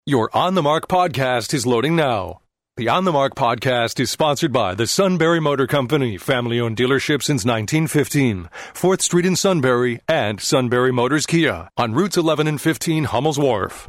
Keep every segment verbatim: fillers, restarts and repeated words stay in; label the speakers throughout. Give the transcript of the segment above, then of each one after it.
Speaker 1: Your On the Mark podcast is loading now. The On the Mark podcast is sponsored by the Sunbury Motor Company, family-owned dealership since nineteen fifteen, fourth Street in Sunbury, and Sunbury Motors Kia on routes eleven and fifteen Hummel's Wharf.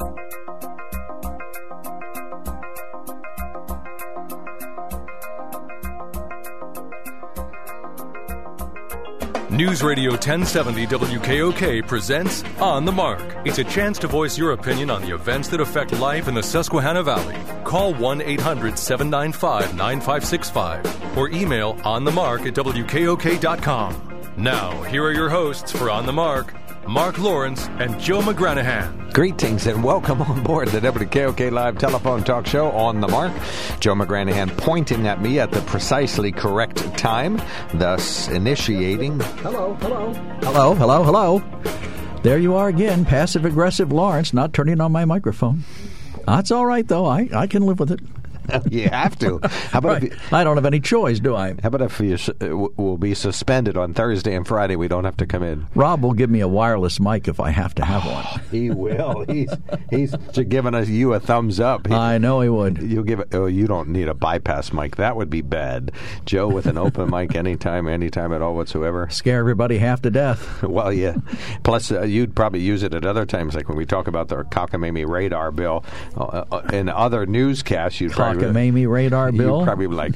Speaker 1: News Radio ten seventy W K O K presents On the Mark. It's a chance to voice your opinion on the events that affect life in the Susquehanna Valley. Call one eight hundred seven nine five nine five six five or email onthemark at W K O K dot com. Now, here are your hosts for On the Mark, Mark Lawrence and Joe McGranahan.
Speaker 2: Greetings and welcome on board the W K O K Live Telephone Talk Show On the Mark. Joe McGranahan pointing at me at the precisely correct time, thus initiating.
Speaker 3: Hello, hello. Hello, hello, hello. There you are again, passive-aggressive Lawrence, not turning on my microphone. That's all right, though. I, I can live with it.
Speaker 2: You have to. How about
Speaker 3: right.
Speaker 2: if you,
Speaker 3: I don't have any choice, do I?
Speaker 2: How about if you uh, will be suspended on Thursday and Friday? We don't have to come in.
Speaker 3: Rob will give me a wireless mic if I have to have one.
Speaker 2: He will. He's he's giving us you a thumbs up. He,
Speaker 3: I know he would.
Speaker 2: You give it. Oh, you don't need a bypass mic. That would be bad. Joe with an open mic anytime, anytime at all whatsoever.
Speaker 3: Scare everybody half to death.
Speaker 2: Well, yeah. Plus, uh, you'd probably use it at other times, like when we talk about the cockamamie radar bill. Uh, uh, in other newscasts, you'd probably
Speaker 3: cockamamie radar bill.
Speaker 2: You'd probably be like,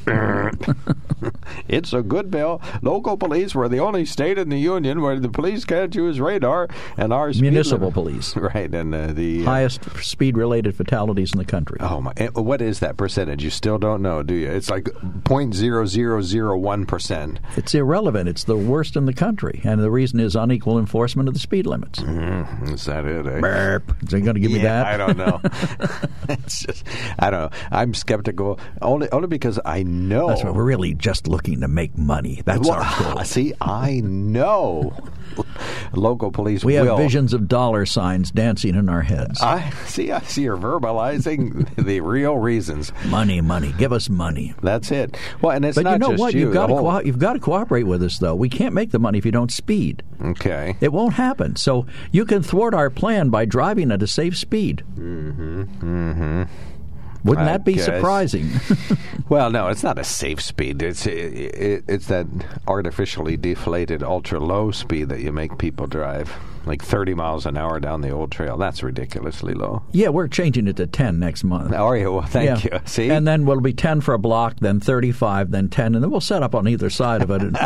Speaker 2: it's a good bill. Local police were the only state in the union where the police can't use radar, and our
Speaker 3: municipal police,
Speaker 2: right, and uh, the
Speaker 3: highest uh, speed-related fatalities in the country.
Speaker 2: Oh my! What is that percentage? You still don't know, do you? It's like point zero zero zero one percent.
Speaker 3: It's irrelevant. It's the worst in the country, and the reason is unequal enforcement of the speed limits.
Speaker 2: Mm, is that it? Eh?
Speaker 3: Burp. Is he going to give
Speaker 2: yeah,
Speaker 3: me that?
Speaker 2: I don't know. It's just, I don't know. I'm skeptical only only because I know.
Speaker 3: That's what we're really just looking to make money. That's well, our goal.
Speaker 2: See, I know local police
Speaker 3: we
Speaker 2: will.
Speaker 3: have visions of dollar signs dancing in our heads.
Speaker 2: I see. I see you're verbalizing the real reasons.
Speaker 3: Money, money. Give us money.
Speaker 2: That's it. Well, and it's
Speaker 3: but
Speaker 2: not
Speaker 3: you know
Speaker 2: just
Speaker 3: what?
Speaker 2: you.
Speaker 3: You've got, to
Speaker 2: whole...
Speaker 3: co- you've got to cooperate with us, though. We can't make the money if you don't speed.
Speaker 2: Okay.
Speaker 3: It won't happen. So you can thwart our plan by driving at a safe speed.
Speaker 2: Mm-hmm. Mm-hmm.
Speaker 3: Wouldn't
Speaker 2: I
Speaker 3: that be
Speaker 2: guess.
Speaker 3: surprising?
Speaker 2: Well, no, it's not a safe speed. It's it, it's that artificially deflated ultra-low speed that you make people drive, like thirty miles an hour down the old trail. That's ridiculously low.
Speaker 3: Yeah, we're changing it to ten next month.
Speaker 2: Are you? Well, thank
Speaker 3: yeah.
Speaker 2: you. See?
Speaker 3: And then we'll be ten for a block, then thirty-five, then ten, and then we'll set up on either side of it.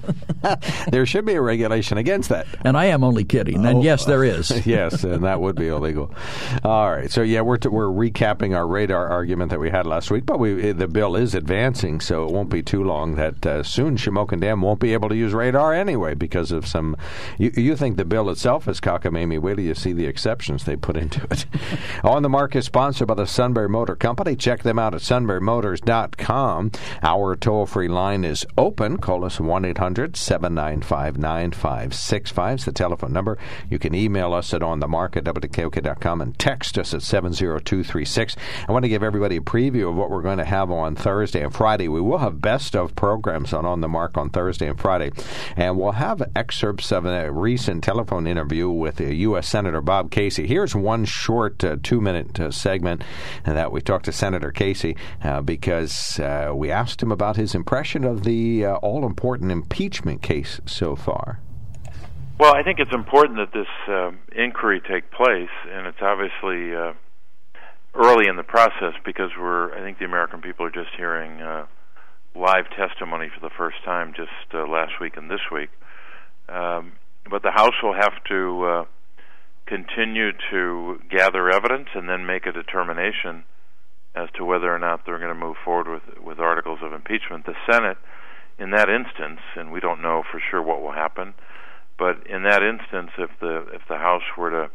Speaker 2: There should be a regulation against that.
Speaker 3: And I am only kidding. And
Speaker 2: oh,
Speaker 3: yes, there is.
Speaker 2: Yes, and that would be illegal. All right. So, yeah, we're, t- we're recapping our radar argument that we had last week, but we the bill is advancing, so it won't be too long that uh, soon Shamokin Dam won't be able to use radar anyway because of some... You, you think the bill itself is cockamamie. Wait till you see the exceptions they put into it. On the Mark is sponsored by the Sunbury Motor Company. Check them out at sunbury motors dot com. Our toll-free line is open. Call us one eight hundred seven nine five nine five six five. It's the telephone number. You can email us at onthemark at W K O K dot com and text us at seven zero two three six. I want to give everybody a preview of what we're going to have on Thursday and Friday. We will have best of programs on On the Mark on Thursday and Friday, and we'll have excerpts of a recent telephone interview with U S Senator Bob Casey. Here's one short uh, two-minute uh, segment that we talked to Senator Casey uh, because uh, we asked him about his impression of the uh, all-important impeachment case so far.
Speaker 4: Well, I think it's important that this uh, inquiry take place, and it's obviously uh, early in the process because we're, I think the American people are just hearing uh, live testimony for the first time just uh, last week and this week. Um, but the House will have to uh, continue to gather evidence and then make a determination as to whether or not they're going to move forward with, with articles of impeachment. The Senate, in that instance, and we don't know for sure what will happen, but in that instance, if the if the House were to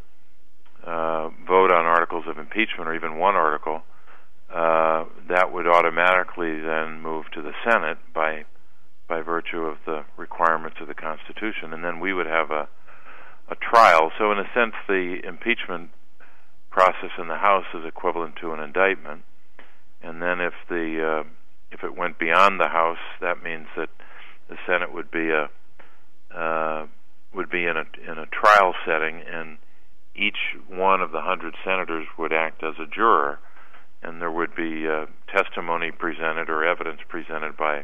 Speaker 4: uh, vote on articles of impeachment or even one article, uh, that would automatically then move to the Senate by by virtue of the requirements of the Constitution, and then we would have a a trial. So in a sense, the impeachment process in the House is equivalent to an indictment, and then if the uh, if it went beyond the House, that means that the Senate would be a uh, would be in a in a trial setting, and each one of the hundred senators would act as a juror, and there would be uh, testimony presented or evidence presented by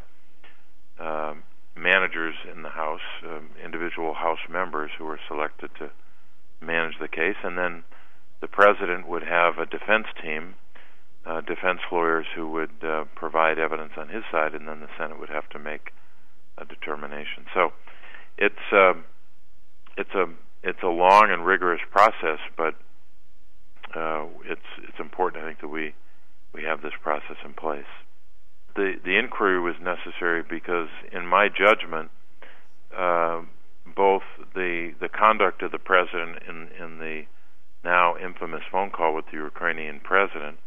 Speaker 4: uh, managers in the House, um, individual House members who were selected to manage the case, and then the president would have a defense team, uh, defense lawyers who would uh, provide evidence on his side, and then the Senate would have to make a determination. So it's uh, it's a it's a long and rigorous process, but uh, it's it's important, I think, that we we have this process in place. The the inquiry was necessary because, in my judgment, uh, both the the conduct of the president in in the now infamous phone call with the Ukrainian president,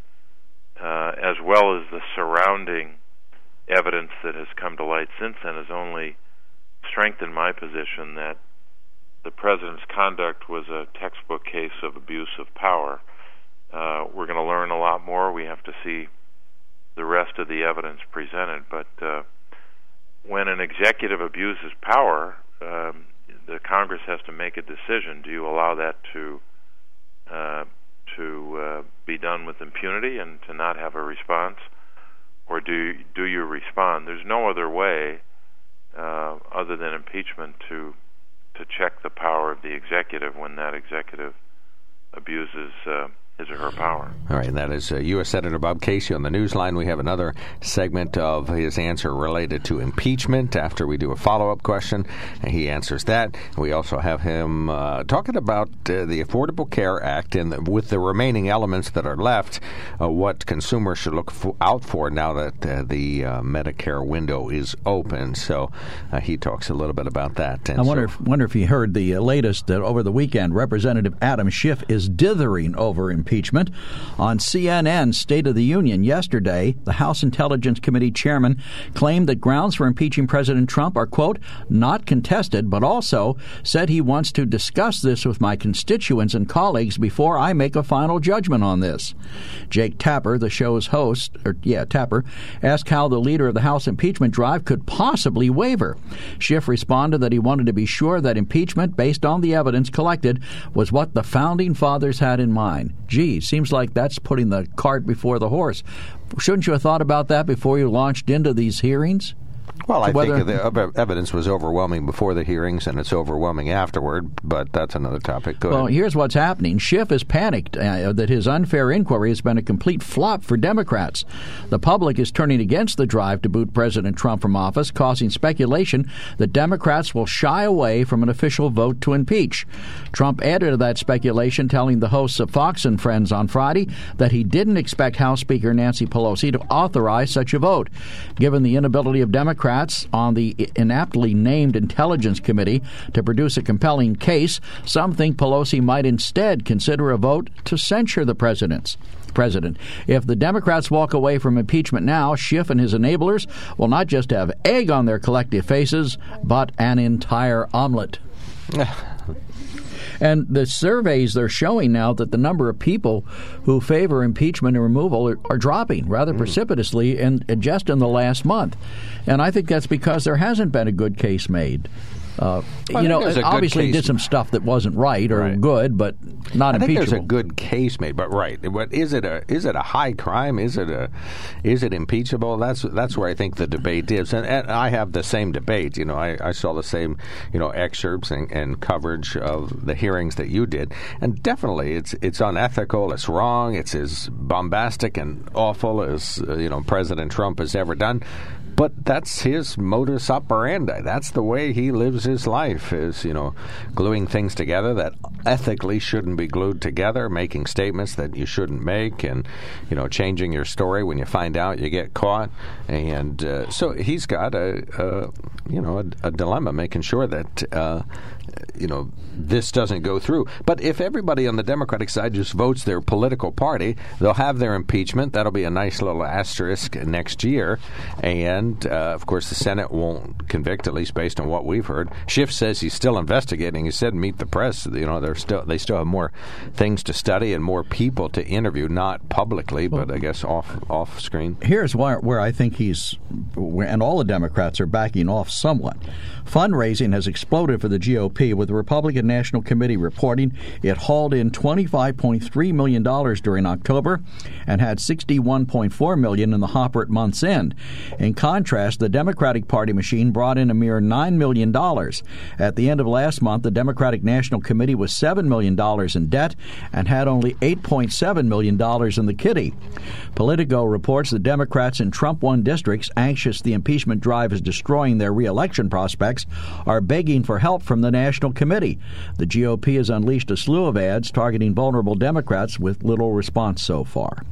Speaker 4: uh, as well as the surrounding evidence that has come to light since then, has only strengthened my position that the president's conduct was a textbook case of abuse of power. Uh, we're going to learn a lot more. We have to see the rest of the evidence presented. But uh, when an executive abuses power, um, the Congress has to make a decision. Do you allow that to uh, to uh, be done with impunity and to not have a response, or do do you respond? There's no other way uh, other than impeachment to to check the power of the executive when that executive abuses uh, his or her power.
Speaker 2: All right, and that is uh, U S Senator Bob Casey on the Newsline. We have another segment of his answer related to impeachment after we do a follow-up question, and he answers that. We also have him uh, talking about uh, the Affordable Care Act and the, with the remaining elements that are left, uh, what consumers should look for, out for now that uh, the uh, Medicare window is open. So uh, he talks a little bit about that. And
Speaker 3: I wonder,
Speaker 2: so,
Speaker 3: if, wonder if he heard the uh, latest that over the weekend, Representative Adam Schiff is dithering over impeachment. Impeachment. On C N N's State of the Union yesterday, the House Intelligence Committee chairman claimed that grounds for impeaching President Trump are, quote, not contested, but also said he wants to discuss this with my constituents and colleagues before I make a final judgment on this. Jake Tapper, the show's host, or yeah, Tapper, asked how the leader of the House impeachment drive could possibly waver. Schiff responded that he wanted to be sure that impeachment, based on the evidence collected, was what the Founding Fathers had in mind. Gee, seems like that's putting the cart before the horse. Shouldn't you have thought about that before you launched into these hearings?
Speaker 2: Well, I
Speaker 3: Whether,
Speaker 2: think the evidence was overwhelming before the hearings, and it's overwhelming afterward, but that's another topic. Go
Speaker 3: well,
Speaker 2: ahead.
Speaker 3: Here's what's happening. Schiff is panicked uh, that his unfair inquiry has been a complete flop for Democrats. The public is turning against the drive to boot President Trump from office, causing speculation that Democrats will shy away from an official vote to impeach. Trump added to that speculation, telling the hosts of Fox and Friends on Friday that he didn't expect House Speaker Nancy Pelosi to authorize such a vote. Given the inability of Democrats on the inaptly named Intelligence Committee to produce a compelling case, some think Pelosi might instead consider a vote to censure the president's president. If the Democrats walk away from impeachment now, Schiff and his enablers will not just have egg on their collective faces, but an entire omelet. And the surveys, they're showing now that the number of people who favor impeachment and removal are, are dropping rather mm. precipitously in, in just in the last month. And I think that's because there hasn't been a good case made. Uh, you know, it obviously did some stuff that wasn't right or
Speaker 2: right.
Speaker 3: good, but not
Speaker 2: I
Speaker 3: impeachable.
Speaker 2: think there's a good case made, but right. But is it a is it a high crime? Is it a is it impeachable? That's that's where I think the debate is, and, and I have the same debate. You know, I, I saw the same you know excerpts and, and coverage of the hearings that you did, and definitely it's it's unethical. It's wrong. It's as bombastic and awful as uh, you know President Trump has ever done. But that's his modus operandi. That's the way he lives his life, is, you know, gluing things together that ethically shouldn't be glued together, making statements that you shouldn't make, and, you know, changing your story when you find out you get caught. And uh, so he's got a, a you know, a, a dilemma, making sure that, uh, you know, this doesn't go through. But if everybody on the Democratic side just votes their political party, they'll have their impeachment. That'll be a nice little asterisk next year. And and uh, of course the Senate won't convict, at least based on what we've heard. Schiff says he's still investigating. He said, "Meet the press." You know, they're still they still have more things to study and more people to interview, not publicly, well, but I guess off off screen.
Speaker 3: Here's where where I think he's, and all the Democrats are backing off somewhat. Fundraising has exploded for the G O P, with the Republican National Committee reporting it hauled in twenty-five point three million dollars during October and had sixty-one point four million dollars in the hopper at month's end. In contrast, the Democratic Party machine brought in a mere nine million dollars. At the end of last month, the Democratic National Committee was seven million dollars in debt and had only eight point seven million dollars in the kitty. Politico reports the Democrats in Trump-won districts, anxious the impeachment drive is destroying their re-election prospects, are begging for help from the National Committee. The G O P has unleashed a slew of ads targeting vulnerable Democrats with little response so far.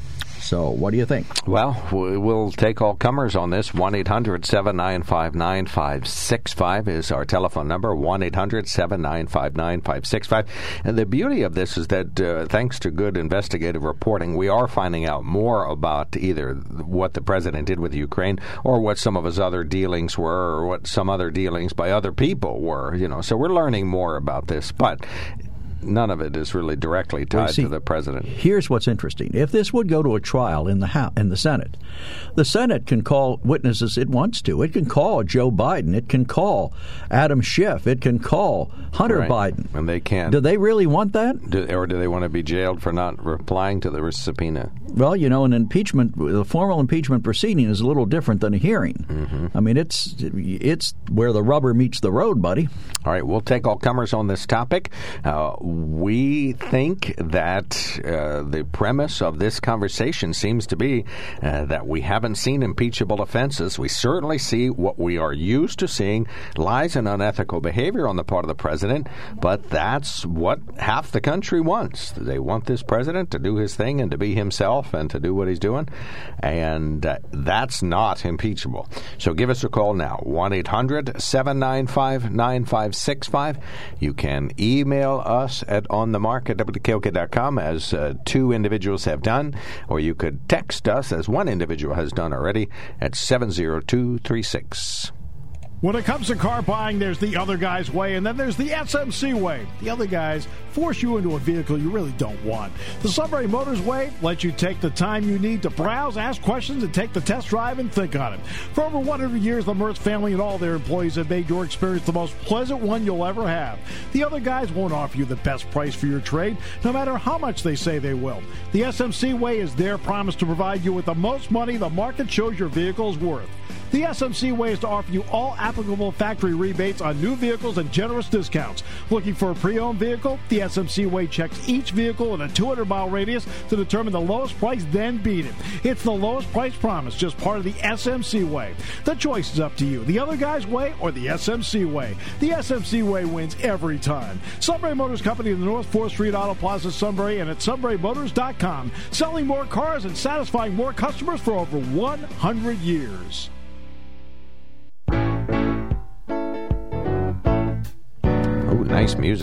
Speaker 3: So what do you think?
Speaker 2: Well, we'll take all comers on this. one eight hundred seven nine five nine five six five is our telephone number, one eight hundred seven nine five nine five six five. And the beauty of this is that uh, thanks to good investigative reporting, we are finding out more about either what the president did with Ukraine or what some of his other dealings were or what some other dealings by other people were. You know, so we're learning more about this. But none of it is really directly tied well, see, to the president.
Speaker 3: Here's what's interesting. If this would go to a trial in the House, in the Senate, the Senate can call witnesses it wants to. It can call Joe Biden. It can call Adam Schiff. It can call Hunter
Speaker 2: right.
Speaker 3: Biden.
Speaker 2: And they can't.
Speaker 3: Do they really want that?
Speaker 2: Do, or do they want to be jailed for not replying to the subpoena?
Speaker 3: Well, you know, an impeachment, the formal impeachment proceeding is a little different than a hearing.
Speaker 2: Mm-hmm.
Speaker 3: I mean, it's it's where the rubber meets the road, buddy.
Speaker 2: All right, we'll take all comers on this topic. Uh, we think that uh, the premise of this conversation seems to be uh, that we haven't seen impeachable offenses. We certainly see what we are used to seeing, lies and unethical behavior on the part of the president, but that's what half the country wants. They want this president to do his thing and to be himself and to do what he's doing, and uh, that's not impeachable. So give us a call now, one eight hundred seven nine five nine five six five. You can email us at onthemark at W K O K dot com, as uh, two individuals have done, or you could text us, as one individual has done already, at seven zero two three six.
Speaker 5: When it comes to car buying, there's the other guy's way, and then there's the S M C way. The other guys force you into a vehicle you really don't want. The Sunbury Motors way lets you take the time you need to browse, ask questions, and take the test drive and think on it. For over one hundred years, the Mertz family and all their employees have made your experience the most pleasant one you'll ever have. The other guys won't offer you the best price for your trade, no matter how much they say they will. The S M C way is their promise to provide you with the most money the market shows your vehicle is worth. The S M C way is to offer you all applicable factory rebates on new vehicles and generous discounts. Looking for a pre-owned vehicle? The S M C way checks each vehicle in a two hundred mile radius to determine the lowest price, then beat it. It's the lowest price promise, just part of the S M C way. The choice is up to you, the other guy's way or the S M C way. The S M C way wins every time. Sunbury Motors Company in the North fourth Street Auto Plaza, Sunbury, and at sunbury motors dot com. Selling more cars and satisfying more customers for over one hundred years.
Speaker 2: Oh, nice music.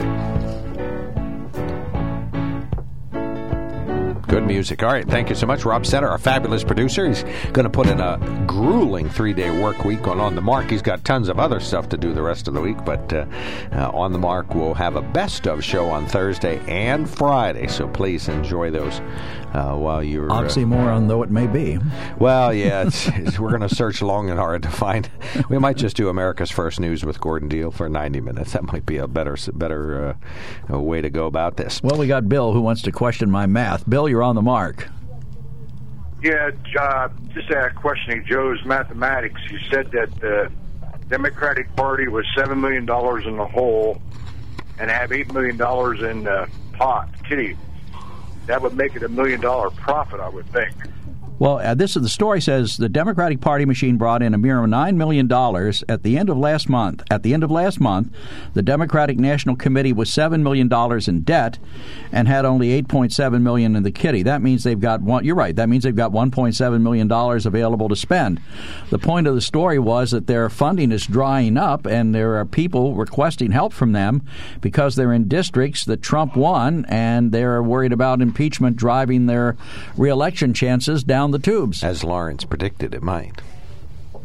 Speaker 2: Good music. All right, thank you so much. Rob Setter, our fabulous producer. He's going to put in a grueling three-day work week on On the Mark. He's got tons of other stuff to do the rest of the week, but uh, uh, On the Mark will have a best-of show on Thursday and Friday, so please enjoy those uh, while you're...
Speaker 3: Oxymoron, uh, though it may be.
Speaker 2: Well, yeah, it's, it's, we're going to search long and hard to find... We might just do America's First News with Gordon Deal for ninety minutes. That might be a better, better uh, way to go about this.
Speaker 3: Well, we got Bill, who wants to question my math. Bill, you're on the mark.
Speaker 6: Yeah, uh, just uh, questioning Joe's mathematics. You said that the Democratic Party was seven million dollars in the hole and have eight million dollars in the pot, kitty. That would make it a million-dollar profit, I would think.
Speaker 3: Well, uh, this is the story says the Democratic Party machine brought in a mere nine million dollars at the end of last month. At the end of last month, the Democratic National Committee was seven million dollars in debt and had only eight point seven million dollars in the kitty. That means they've got one. You're right. That means they've got one point seven million dollars available to spend. The point of the story was that their funding is drying up, and there are people requesting help from them because they're in districts that Trump won, and they're worried about impeachment driving their reelection chances down the tubes.
Speaker 2: As Lawrence predicted it might.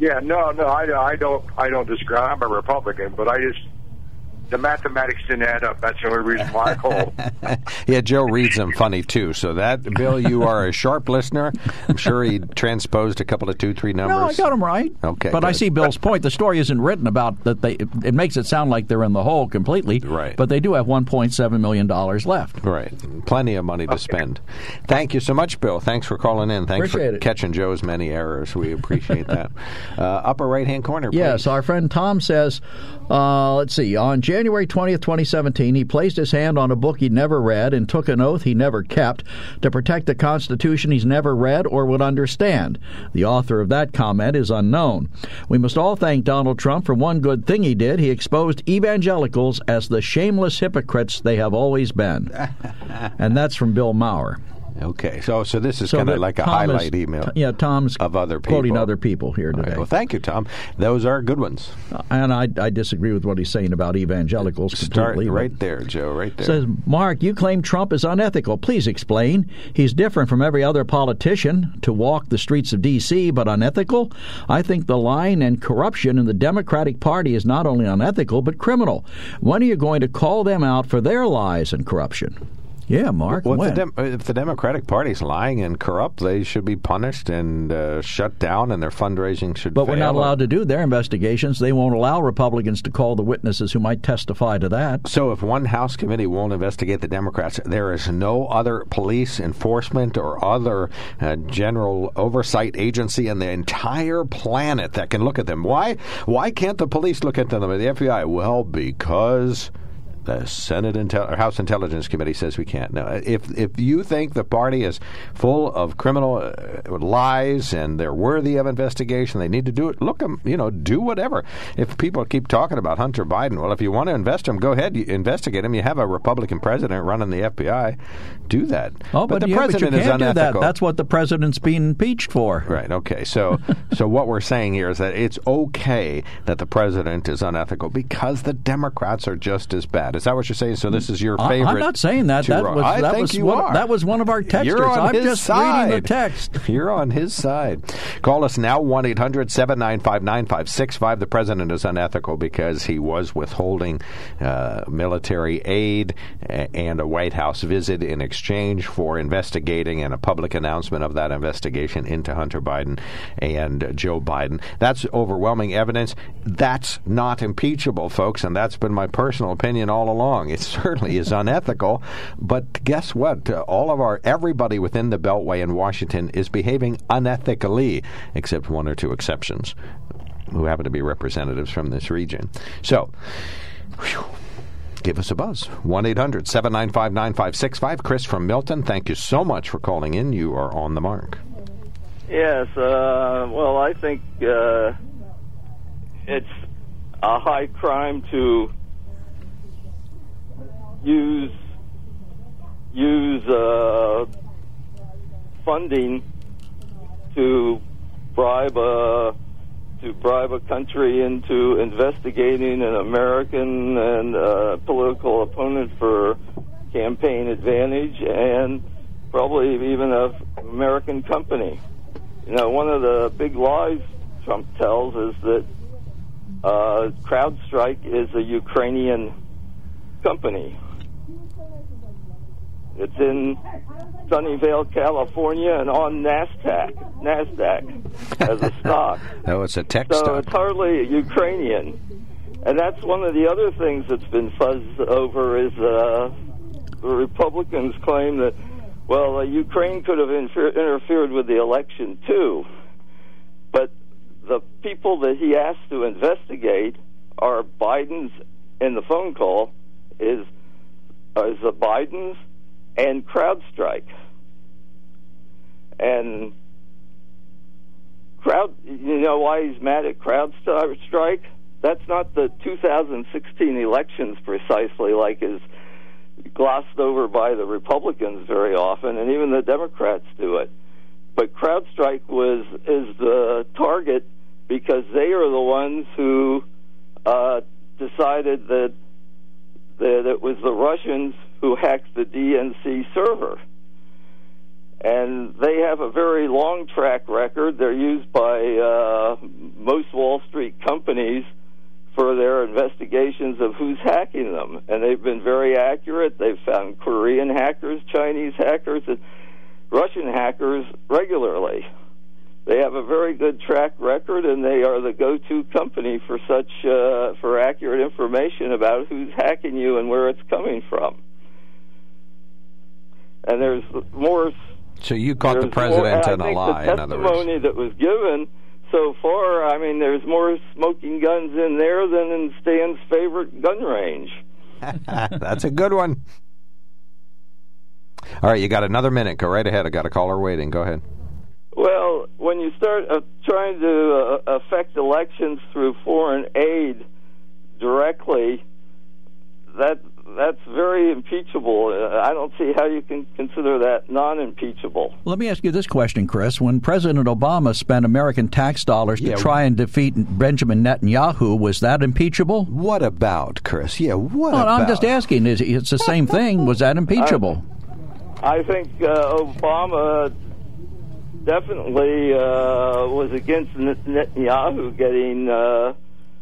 Speaker 6: Yeah, no, no, I, I don't, I don't disagree. I'm a Republican, but I just, the mathematics didn't add up. That's the only reason why I called.
Speaker 2: Yeah, Joe reads them funny, too. So that, Bill, you are a sharp listener. I'm sure he transposed a couple of two, three numbers.
Speaker 3: No, I got them right.
Speaker 2: Okay,
Speaker 3: But
Speaker 2: good.
Speaker 3: I see Bill's point. The story isn't written about that. They. It, it makes it sound like they're in the hole completely.
Speaker 2: Right.
Speaker 3: But they do have one point seven million dollars left.
Speaker 2: Right. Plenty of money to spend. Thank you so much, Bill. Thanks for calling in. Thanks
Speaker 3: Appreciate
Speaker 2: for
Speaker 3: it.
Speaker 2: catching Joe's many errors. We appreciate that. Uh, upper right-hand corner, please.
Speaker 3: Yes, our friend Tom says, uh, let's see, on January twentieth, twenty seventeen, he placed his hand on a book he'd never read and took an oath he never kept to protect the Constitution he's never read or would understand. The author of that comment is unknown. We must all thank Donald Trump for one good thing he did. He exposed evangelicals as the shameless hypocrites they have always been. And that's from Bill Maurer.
Speaker 2: Okay, so so this is
Speaker 3: So
Speaker 2: kind of
Speaker 3: that
Speaker 2: like a
Speaker 3: Tom
Speaker 2: highlight
Speaker 3: is-
Speaker 2: email.
Speaker 3: Yeah, Tom's
Speaker 2: of other people.
Speaker 3: quoting other people here
Speaker 2: All
Speaker 3: today.
Speaker 2: right, well, thank you, Tom. Those are good ones.
Speaker 3: And I, I disagree with what he's saying about evangelicals
Speaker 2: Start
Speaker 3: completely.
Speaker 2: right there, Joe, right there.
Speaker 3: Says, Mark, you claim Trump is unethical. Please explain. He's different from every other politician to walk the streets of D C, but unethical? I think the lying and corruption in the Democratic Party is not only unethical, but criminal. When are you going to call them out for their lies and corruption? Yeah, Mark.
Speaker 2: Well,
Speaker 3: when?
Speaker 2: if, the Dem- if the Democratic Party's lying and corrupt, they should be punished and uh, shut down, and their fundraising should
Speaker 3: But
Speaker 2: fail.
Speaker 3: we're not allowed to do their investigations. They won't allow Republicans to call the witnesses who might testify to that.
Speaker 2: So if one House committee won't investigate the Democrats, there is no other police enforcement or other uh, general oversight agency in the entire planet that can look at them. Why? Why can't the police look at them or the F B I? Well, because the Senate Intel- or House Intelligence Committee says we can't. No, if if you think the party is full of criminal uh, lies and they're worthy of investigation, they need to do it. Look them, you know, do whatever. If people keep talking about Hunter Biden, well, if you want to invest him, go ahead, you investigate him. You have a Republican president running the F B I, do that.
Speaker 3: Oh, but,
Speaker 2: the
Speaker 3: yeah,
Speaker 2: president
Speaker 3: but you
Speaker 2: is
Speaker 3: can't do that.
Speaker 2: unethical.
Speaker 3: That's what the president's being impeached for.
Speaker 2: Right, okay. So so what we're saying here is that it's okay that the president is unethical because the Democrats are just as bad. Is that what you're saying? So this is your
Speaker 3: I-
Speaker 2: favorite?
Speaker 3: I'm not saying that.
Speaker 2: two
Speaker 3: That
Speaker 2: wrong.
Speaker 3: was
Speaker 2: I
Speaker 3: that
Speaker 2: think
Speaker 3: was
Speaker 2: you
Speaker 3: one,
Speaker 2: are.
Speaker 3: that was one of our texters.
Speaker 2: You're on
Speaker 3: I'm
Speaker 2: his
Speaker 3: just
Speaker 2: side.
Speaker 3: reading the text.
Speaker 2: You're on his side. Call us now, one eight hundred seven nine five nine five six five. The president is unethical because he was withholding uh, military aid a- and a White House visit in exchange for investigating and a public announcement of that investigation into Hunter Biden and uh, Joe Biden. That's overwhelming evidence. That's not impeachable, folks, and that's been my personal opinion all along. It certainly is unethical, but guess what? Uh, all of our, everybody within the Beltway in Washington is behaving unethically, except one or two exceptions who happen to be representatives from this region. So, whew, give us a buzz. one eight hundred seven nine five nine five six five. Chris from Milton, thank you so much for calling in. You are on the mark.
Speaker 7: Yes, uh, well, I think uh, it's a high crime to use use uh, funding to bribe a to bribe a country into investigating an American and uh, political opponent for campaign advantage, and probably even an American company. You know, one of the big lies Trump tells is that uh, CrowdStrike is a Ukrainian company. It's in Sunnyvale, California, and on NASDAQ, NASDAQ as a stock.
Speaker 2: Oh, it's a tech
Speaker 7: So
Speaker 2: stock.
Speaker 7: it's hardly Ukrainian. And that's one of the other things that's been fuzzed over is uh, the Republicans claim that, well, uh, Ukraine could have infer- interfered with the election, too. But the people that he asked to investigate are Biden's, in the phone call, is, uh, is the Bidens and CrowdStrike. And Crowd, you know why he's mad at CrowdStrike? That's not the two thousand sixteen elections precisely, like is glossed over by the Republicans very often, and even the Democrats do it. But CrowdStrike was is the target because they are the ones who uh, decided that that it was the Russians who hacked the D N C server. And they have a very long track record. They're used by uh, most Wall Street companies for their investigations of who's hacking them. And they've been very accurate. They've found Korean hackers, Chinese hackers, and Russian hackers regularly. They have a very good track record, and they are the go-to company for such uh, for accurate information about who's hacking you and where it's coming from. And there's more. So
Speaker 2: you caught the president
Speaker 7: more,
Speaker 2: in a lie.
Speaker 7: The
Speaker 2: in other words,
Speaker 7: testimony that was given so far. I mean, there's more smoking guns in there than in Stan's favorite gun range.
Speaker 2: That's a good one. All right, you got another minute. Go right ahead. I got a caller waiting. Go ahead.
Speaker 7: Well, when you start uh, trying to uh, affect elections through foreign aid directly, that that's very impeachable. Uh, I don't see how you can consider that non-impeachable.
Speaker 3: Let me ask you this question, Chris. When President Obama spent American tax dollars to yeah. try and defeat Benjamin Netanyahu, was that impeachable?
Speaker 2: What about, Chris? Yeah, what
Speaker 3: well,
Speaker 2: about?
Speaker 3: I'm just asking. It's the same thing. Was that impeachable?
Speaker 7: I, I think uh, Obama definitely uh, was against Netanyahu getting uh,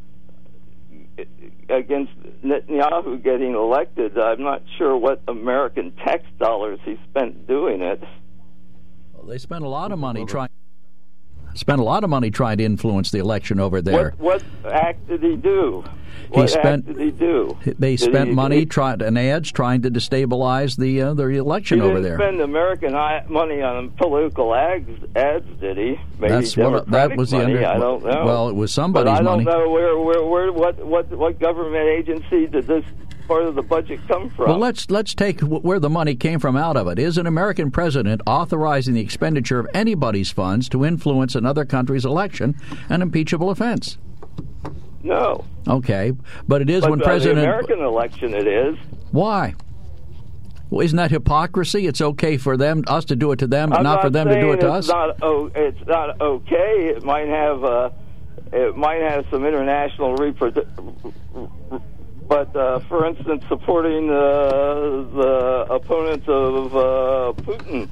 Speaker 7: against Netanyahu getting elected. I'm not sure what American tax dollars he spent doing it.
Speaker 3: Well, they spent a lot of money trying. Spent a lot of money trying to influence the election over there.
Speaker 7: What, what act did he do? What
Speaker 3: he spent,
Speaker 7: act did he do?
Speaker 3: They
Speaker 7: did
Speaker 3: spent
Speaker 7: he,
Speaker 3: money
Speaker 7: he,
Speaker 3: trying and ads trying to destabilize the uh, the election
Speaker 7: he
Speaker 3: over there.
Speaker 7: He didn't spend American money on political ads, ads did he? Maybe
Speaker 3: That's what, that was the
Speaker 7: money.
Speaker 3: under,
Speaker 7: I don't know.
Speaker 3: Well, it was somebody's
Speaker 7: but I
Speaker 3: money.
Speaker 7: don't know where, where, where, what, what, what government agency did this part of the budget come from?
Speaker 3: Well, let's let's take where the money came from out of it. Is an American president authorizing the expenditure of anybody's funds to influence another country's election an impeachable offense?
Speaker 7: No.
Speaker 3: Okay, but it is
Speaker 7: but
Speaker 3: when
Speaker 7: the
Speaker 3: president.
Speaker 7: The American election, it is.
Speaker 3: Why? Well, isn't that hypocrisy? It's okay for them, us to do it to them, but
Speaker 7: I'm
Speaker 3: not,
Speaker 7: not
Speaker 3: for them to do it to
Speaker 7: it's
Speaker 3: us.
Speaker 7: Not, oh, it's not okay. It might have uh, it might have some international reproduction. But, uh, for instance, supporting the, the opponents of uh, Putin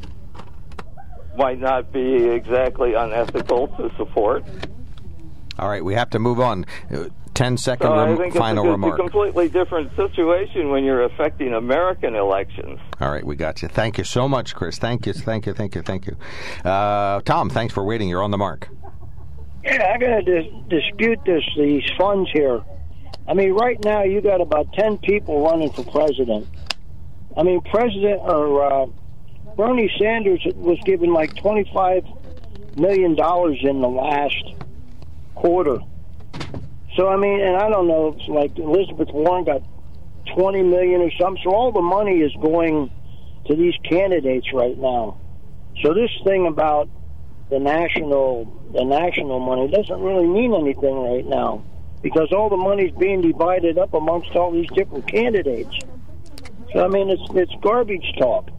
Speaker 7: might not be exactly unethical to support.
Speaker 2: All right, we have to move on. Ten-second
Speaker 7: so
Speaker 2: rem-
Speaker 7: I think
Speaker 2: final
Speaker 7: it's a,
Speaker 2: remark.
Speaker 7: It's a completely different situation when you're affecting American elections.
Speaker 2: All right, we got you. Thank you so much, Chris. Thank you, thank you, thank you, thank you. Uh, Tom, thanks for waiting. You're on the mark.
Speaker 8: Yeah, I got to dis- dispute this. These funds here. I mean, right now you got about ten people running for president. I mean, President or uh, Bernie Sanders was given like twenty-five million dollars in the last quarter. So I mean, and I don't know, it's like Elizabeth Warren got twenty million or something. So all the money is going to these candidates right now. So this thing about the national the national money doesn't really mean anything right now, because all the money's being divided up amongst all these different candidates. So, I mean, it's it's garbage talk.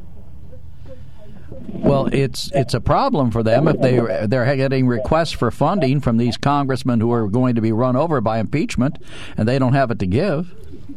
Speaker 3: Well, it's it's a problem for them if they they're getting requests for funding from these congressmen who are going to be run over by impeachment, and they don't have it to give.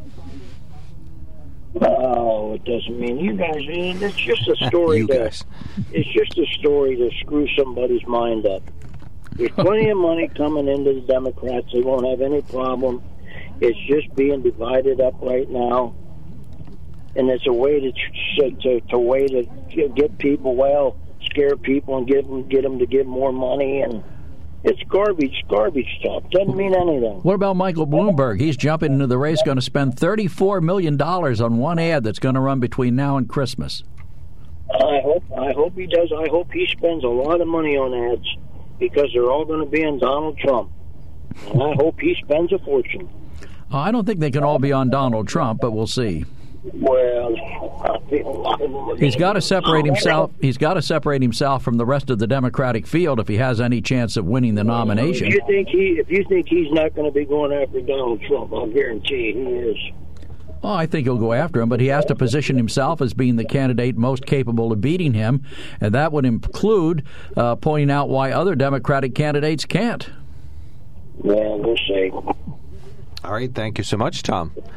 Speaker 8: Oh, it doesn't mean you guys. It's just a story.
Speaker 2: you
Speaker 8: to,
Speaker 2: guys.
Speaker 8: It's just a story to screw somebody's mind up. There's plenty of money coming into the Democrats. They won't have any problem. It's just being divided up right now, and it's a way to to, to way to get people, well, scare people and get them get them to give more money, and it's garbage, garbage stuff. Doesn't mean anything.
Speaker 3: What about Michael Bloomberg? He's jumping into the race, going to spend thirty-four million dollars on one ad that's going to run between now and Christmas.
Speaker 8: I hope I hope he does. I hope he spends a lot of money on ads, because they're all going to be on Donald Trump. And I hope he spends a fortune.
Speaker 3: Uh, I don't think they can all be on Donald Trump, but we'll see.
Speaker 8: Well, I think a lot of them.
Speaker 3: He's got to separate himself. He's got to separate himself from the rest of the Democratic field if he has any chance of winning the nomination.
Speaker 8: If you think he, if you think he's not going to be going after Donald Trump, I'll guarantee he is.
Speaker 3: Well, I think he'll go after him, but he has to position himself as being the candidate most capable of beating him, and that would include uh, pointing out why other Democratic candidates can't.
Speaker 8: Well, we'll see.
Speaker 2: All right, thank you so much, Tom.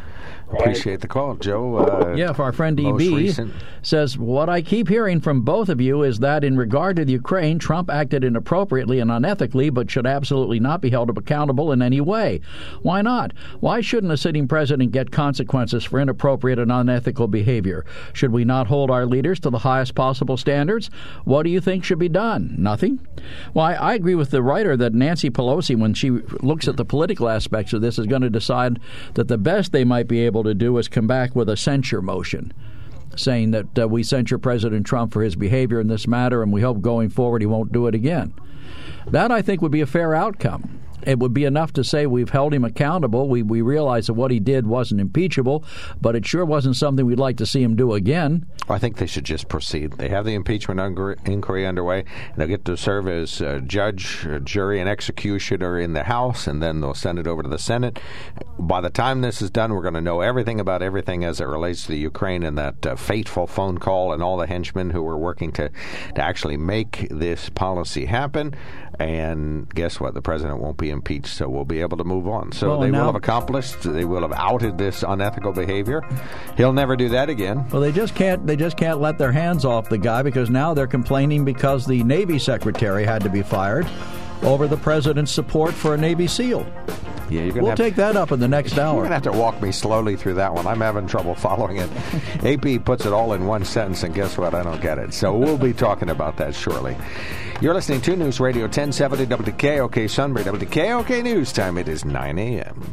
Speaker 2: Appreciate the call, Joe. Uh,
Speaker 3: yeah, if our friend E B says, what I keep hearing from both of you is that in regard to the Ukraine, Trump acted inappropriately and unethically, but should absolutely not be held accountable in any way. Why not? Why shouldn't a sitting president get consequences for inappropriate and unethical behavior? Should we not hold our leaders to the highest possible standards? What do you think should be done? Nothing? Why, I agree with the writer that Nancy Pelosi, when she looks at the political aspects of this, is going to decide that the best they might be able to do is come back with a censure motion, saying that uh, we censure President Trump for his behavior in this matter, and we hope going forward he won't do it again. That, I think, would be a fair outcome. It would be enough to say we've held him accountable. We we realize that what he did wasn't impeachable, but it sure wasn't something we'd like to see him do again.
Speaker 2: I think they should just proceed. They have the impeachment inquiry underway. They'll get to serve as uh, judge, jury, and executioner in the House, and then they'll send it over to the Senate. By the time this is done, we're going to know everything about everything as it relates to the Ukraine and that uh, fateful phone call and all the henchmen who were working to, to actually make this policy happen. And guess what? The president won't be impeached, so we'll be able to move on. So
Speaker 3: well,
Speaker 2: they
Speaker 3: now,
Speaker 2: will have accomplished, they will have outed this unethical behavior. He'll never do that again.
Speaker 3: Well, they just can't. They just can't let their hands off the guy, because now they're complaining because the Navy secretary had to be fired over the president's support for a Navy SEAL.
Speaker 2: Yeah, you're gonna
Speaker 3: we'll
Speaker 2: have
Speaker 3: take
Speaker 2: to,
Speaker 3: that up in the next hour.
Speaker 2: You're going to have to walk me slowly through that one. I'm having trouble following it. A P puts it all in one sentence, and guess what? I don't get it. So we'll be talking about that shortly. You're listening to News Radio ten seventy W K O K Sunbury, W K O K News Time. It is nine a.m.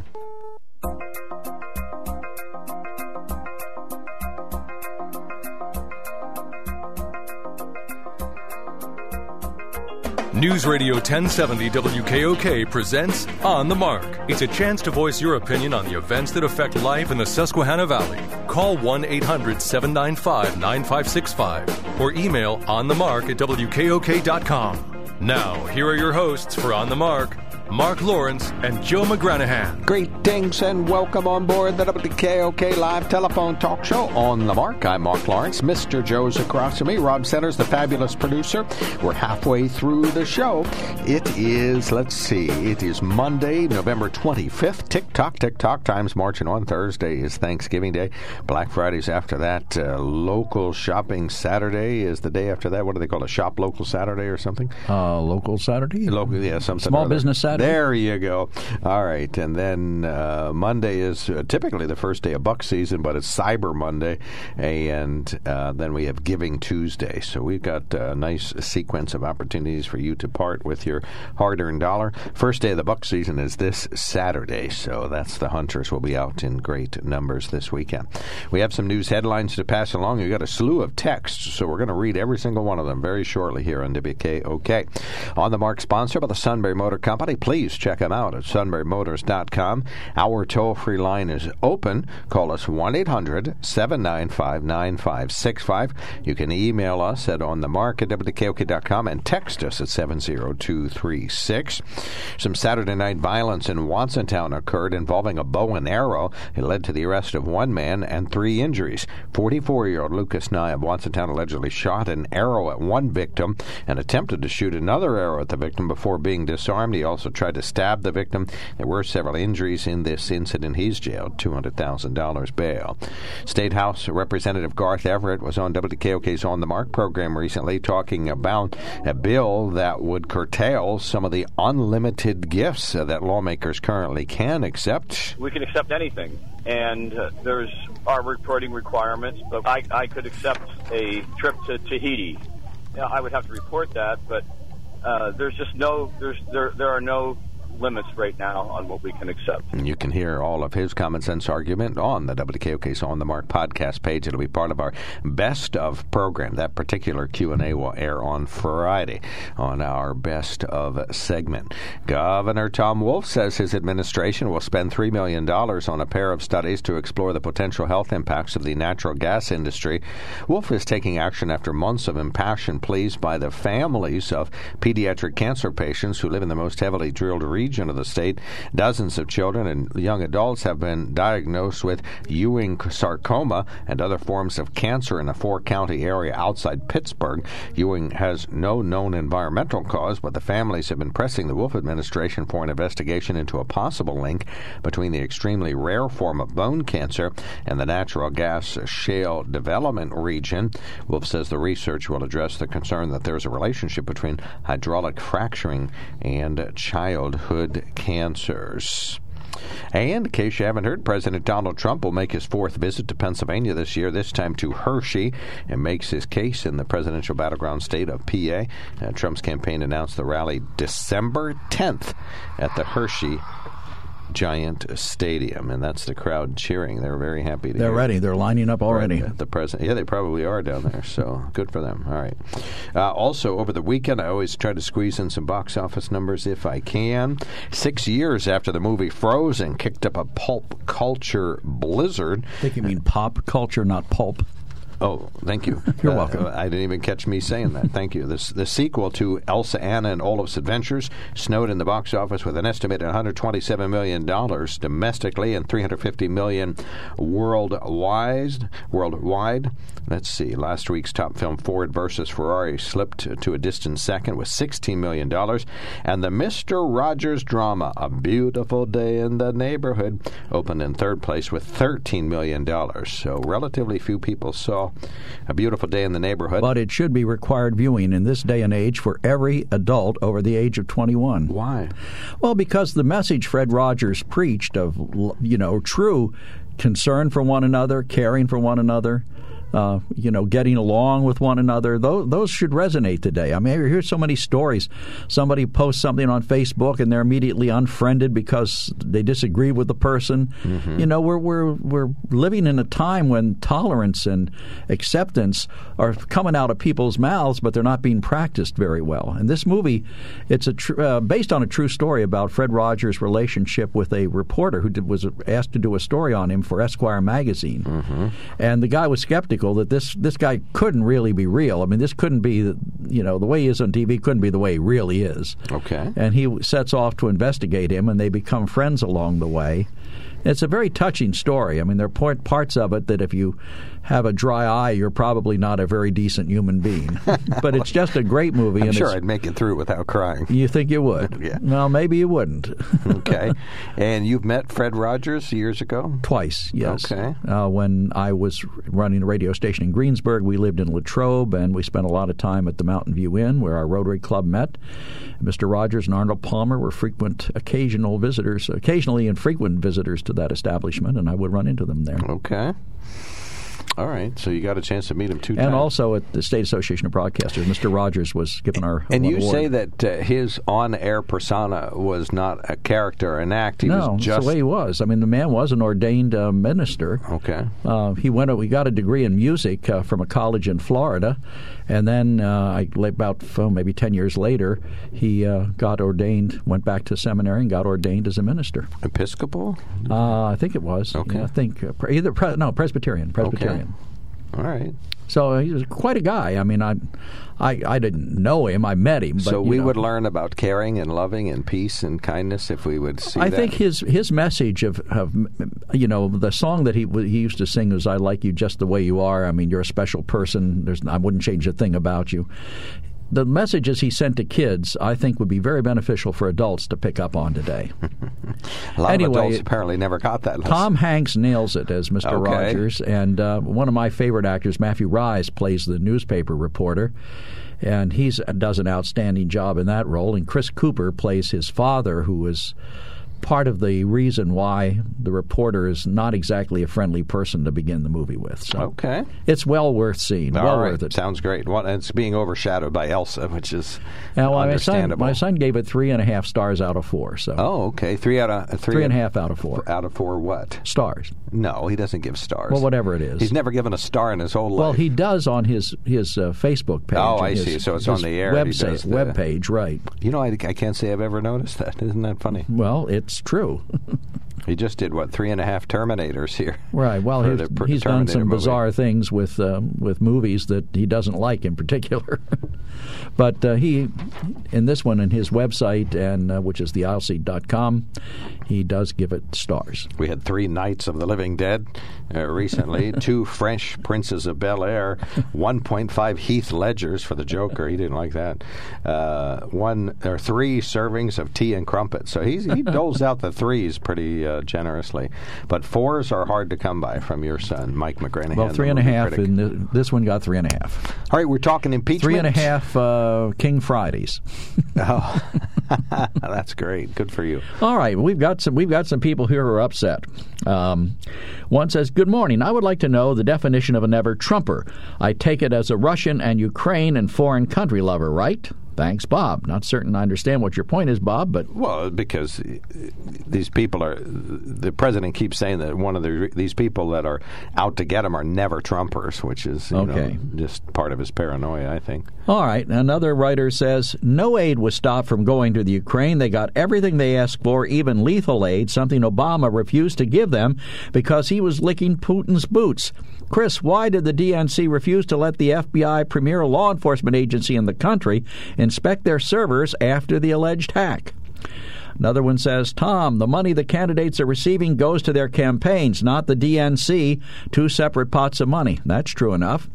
Speaker 1: News Radio ten seventy W K O K presents On the Mark. It's a chance to voice your opinion on the events that affect life in the Susquehanna Valley. Call one eight hundred seven nine five nine five six five or email onthemark at W K O K dot com. Now, here are your hosts for On the Mark, Mark Lawrence and Joe McGranahan.
Speaker 2: Greetings and welcome on board the W K O K live telephone talk show On the Mark. I'm Mark Lawrence. Mister Joe's across from me. Rob Centers, the fabulous producer. We're halfway through the show. It is, let's see, it is Monday, November twenty-fifth. Tick-tock, tick-tock, time's marching on. Thursday is Thanksgiving Day. Black Friday's after that. Uh, local shopping Saturday is the day after that. What do they call it? Shop Local Saturday or something?
Speaker 3: Uh, local Saturday?
Speaker 2: Local, yeah, something.
Speaker 3: Small Business Saturday.
Speaker 2: There you go. All right. And then uh, Monday is uh, typically the first day of buck season, but it's Cyber Monday. And uh, then we have Giving Tuesday. So we've got a nice sequence of opportunities for you to part with your hard-earned dollar. First day of the buck season is this Saturday. So that's the hunters will be out in great numbers this weekend. We have some news headlines to pass along. We've got a slew of texts, so we're going to read every single one of them very shortly here on W K O K. On the Mark, sponsored by the Sunbury Motor Company. Please check them out at sunbury motors dot com. Our toll-free line is open. Call us one eight hundred seven nine five nine five six five. You can email us at onthemark at W K O K dot com and text us at seven zero two three six. Some Saturday night violence in Watsontown occurred involving a bow and arrow. It led to the arrest of one man and three injuries. forty-four-year-old Lucas Nye of Watsontown allegedly shot an arrow at one victim and attempted to shoot another arrow at the victim before being disarmed. He also tried to stab the victim. There were several injuries in this incident. He's jailed. two hundred thousand dollars bail. State House Representative Garth Everett was on W K O K's On the Mark program recently talking about a bill that would curtail some of the unlimited gifts that lawmakers currently can accept.
Speaker 9: We can accept anything, and uh, there's our reporting requirements, but I, I could accept a trip to Tahiti. Now, I would have to report that, but Uh, there's just no, there's there there are no limits right now on what we can accept.
Speaker 2: And you can hear all of his common sense argument on the W K O K's On the Mark podcast page. It'll be part of our Best of program. That particular Q and A will air on Friday on our Best of segment. Governor Tom Wolf says his administration will spend three million dollars on a pair of studies to explore the potential health impacts of the natural gas industry. Wolf is taking action after months of impassioned pleas by the families of pediatric cancer patients who live in the most heavily drilled region region of the state. Dozens of children and young adults have been diagnosed with Ewing sarcoma and other forms of cancer in a four-county area outside Pittsburgh. Ewing has no known environmental cause, but the families have been pressing the Wolf administration for an investigation into a possible link between the extremely rare form of bone cancer and the natural gas shale development region. Wolf says the research will address the concern that there is a relationship between hydraulic fracturing and childhood cancers. And in case you haven't heard, President Donald Trump will make his fourth visit to Pennsylvania this year, this time to Hershey, and makes his case in the presidential battleground state of P A. Uh, Trump's campaign announced the rally December tenth at the Hershey Giant Stadium, and that's the crowd cheering. They're very happy to
Speaker 3: They're
Speaker 2: hear
Speaker 3: ready. They're lining up already.
Speaker 2: Right, the president. Yeah, they probably are down there, so good for them. All right. Uh, also, over the weekend, I always try to squeeze in some box office numbers if I can. Six years after the movie Frozen kicked up a pulp culture blizzard.
Speaker 3: I think you mean pop culture, not pulp.
Speaker 2: Oh, thank you.
Speaker 3: You're
Speaker 2: uh,
Speaker 3: welcome.
Speaker 2: I didn't even catch me saying that. Thank you. This, the sequel to Elsa, Anna, and Olaf's Adventures snowed in the box office with an estimated one hundred twenty-seven million dollars domestically and three hundred fifty million dollars worldwide. Worldwide. Let's see. Last week's top film, Ford versus Ferrari, slipped to a distant second with sixteen million dollars. And the Mister Rogers drama, A Beautiful Day in the Neighborhood, opened in third place with thirteen million dollars. So relatively few people saw A Beautiful Day in the Neighborhood.
Speaker 3: But it should be required viewing in this day and age for every adult over the age of twenty-one.
Speaker 2: Why?
Speaker 3: Well, because the message Fred Rogers preached of, you know, true concern for one another, caring for one another, Uh, you know, getting along with one another, those, those should resonate today. I mean, I hear so many stories. Somebody posts something on Facebook and they're immediately unfriended because they disagree with the person. Mm-hmm. You know, we're we're we're living in a time when tolerance and acceptance are coming out of people's mouths, but they're not being practiced very well. And this movie, it's a tr- uh, based on a true story about Fred Rogers' relationship with a reporter who did, was asked to do a story on him for Esquire magazine. Mm-hmm. And the guy was skeptical that this this guy couldn't really be real. I mean, this couldn't be, you know, the way he is on T V couldn't be the way he really is.
Speaker 2: Okay.
Speaker 3: And he sets off to investigate him, and they become friends along the way. It's a very touching story. I mean, there are parts of it that if you have a dry eye, you're probably not a very decent human being. But it's just a great movie.
Speaker 2: I'm
Speaker 3: and
Speaker 2: sure
Speaker 3: it's,
Speaker 2: I'd make it through without crying.
Speaker 3: You think you would?
Speaker 2: Yeah.
Speaker 3: Well, maybe you wouldn't.
Speaker 2: Okay. And you've met Fred Rogers years ago?
Speaker 3: Twice, yes.
Speaker 2: Okay.
Speaker 3: Uh, when I was running a radio station in Greensburg, we lived in Latrobe, and we spent a lot of time at the Mountain View Inn, where our Rotary Club met. Mister Rogers and Arnold Palmer were frequent, occasional visitors, occasionally infrequent visitors to that establishment, and I would run into them there.
Speaker 2: Okay. All right, so you got a chance to meet him two
Speaker 3: and
Speaker 2: times.
Speaker 3: And also at the State Association of Broadcasters, Mister Rogers was given our
Speaker 2: And you
Speaker 3: award.
Speaker 2: say that uh, his on-air persona was not a character, an act. He
Speaker 3: no,
Speaker 2: was just
Speaker 3: that's the way he was. I mean, the man was an ordained uh, minister.
Speaker 2: Okay.
Speaker 3: Uh, he went. We got a degree in music uh, from a college in Florida, and then uh, I, about oh, maybe ten years later, he uh, got ordained. Went back to seminary and got ordained as a minister.
Speaker 2: Episcopal?
Speaker 3: Uh, I think it was.
Speaker 2: Okay.
Speaker 3: Yeah, I think uh, either pre- no Presbyterian. Presbyterian.
Speaker 2: Okay. All right.
Speaker 3: So uh, he was quite a guy. I mean, I, I, I didn't know him. I met him. But,
Speaker 2: so we
Speaker 3: you know,
Speaker 2: would learn about caring and loving and peace and kindness if we would see
Speaker 3: I
Speaker 2: that.
Speaker 3: think his his message of, of, you know, the song that he he used to sing was "I like you just the way you are." I mean, you're a special person. There's I wouldn't change a thing about you. The messages he sent to kids, I think, would be very beneficial for adults to pick up on today.
Speaker 2: A lot
Speaker 3: anyway,
Speaker 2: of adults apparently never got that lesson.
Speaker 3: Tom Hanks nails it as Mister
Speaker 2: Okay.
Speaker 3: Rogers, and uh, one of my favorite actors, Matthew Rise, plays the newspaper reporter, and he does an outstanding job in that role. And Chris Cooper plays his father, who is part of the reason why the reporter is not exactly a friendly person to begin the movie with. So
Speaker 2: okay.
Speaker 3: It's well worth seeing.
Speaker 2: All
Speaker 3: well
Speaker 2: right.
Speaker 3: worth it.
Speaker 2: Sounds great. Well, it's being overshadowed by Elsa, which is
Speaker 3: now, my son,
Speaker 2: understandable.
Speaker 3: my son gave it three and a half stars out of four. So
Speaker 2: oh, okay. Three out of three,
Speaker 3: three and a half out of four.
Speaker 2: Out of four, what?
Speaker 3: Stars.
Speaker 2: No, he doesn't give stars.
Speaker 3: Well, whatever it is.
Speaker 2: He's never given a star in his whole life.
Speaker 3: Well, he does on his his uh, Facebook page.
Speaker 2: Oh, I
Speaker 3: his,
Speaker 2: see. So it's
Speaker 3: his
Speaker 2: on the air.
Speaker 3: Web,
Speaker 2: He does the-
Speaker 3: web page, right?
Speaker 2: You know, I, I can't say I've ever noticed that. Isn't that funny?
Speaker 3: Well, it's true.
Speaker 2: He just did, what, three and a half Terminators here.
Speaker 3: Right. Well,
Speaker 2: for
Speaker 3: he's,
Speaker 2: the per-
Speaker 3: he's done
Speaker 2: Terminator
Speaker 3: some
Speaker 2: movie.
Speaker 3: bizarre things with um, with movies that he doesn't like in particular. But uh, he in this one, in his website, and uh, which is the aisle seat dot com, he does give it stars.
Speaker 2: We had three Knights of the Living Dead uh, recently, two French Princes of Bel-Air, one point five Heath Ledgers for the Joker. He didn't like that. Uh, one or three servings of tea and crumpets. So he's, he doles out the threes pretty uh, generously. But fours are hard to come by from your son, Mike McGranahan.
Speaker 3: Well, three and a half, critic. and th- this one got three and a half.
Speaker 2: All right, we're talking impeachment.
Speaker 3: Three and a half uh, King Fridays.
Speaker 2: Oh, that's great. Good for you.
Speaker 3: All right, we've got some we've got some people here who are upset. Um, one says, "Good morning. I would like to know the definition of a never Trumper. I take it as a Russian and Ukraine and foreign country lover, right? Thanks, Bob." Not certain I understand what your point is, Bob, but...
Speaker 2: Well, because these people are... The president keeps saying that one of the, these people that are out to get him are never Trumpers, which is you
Speaker 3: okay.
Speaker 2: know, just part of his paranoia, I think.
Speaker 3: All right. Another writer says, "No aid was stopped from going to the Ukraine. They got everything they asked for, even lethal aid, something Obama refused to give them because he was licking Putin's boots. Chris, why did the D N C refuse to let the F B I, premier law enforcement agency in the country, inspect their servers after the alleged hack?" Another one says, "Tom, the money the candidates are receiving goes to their campaigns, not the D N C, two separate pots of money." That's true enough.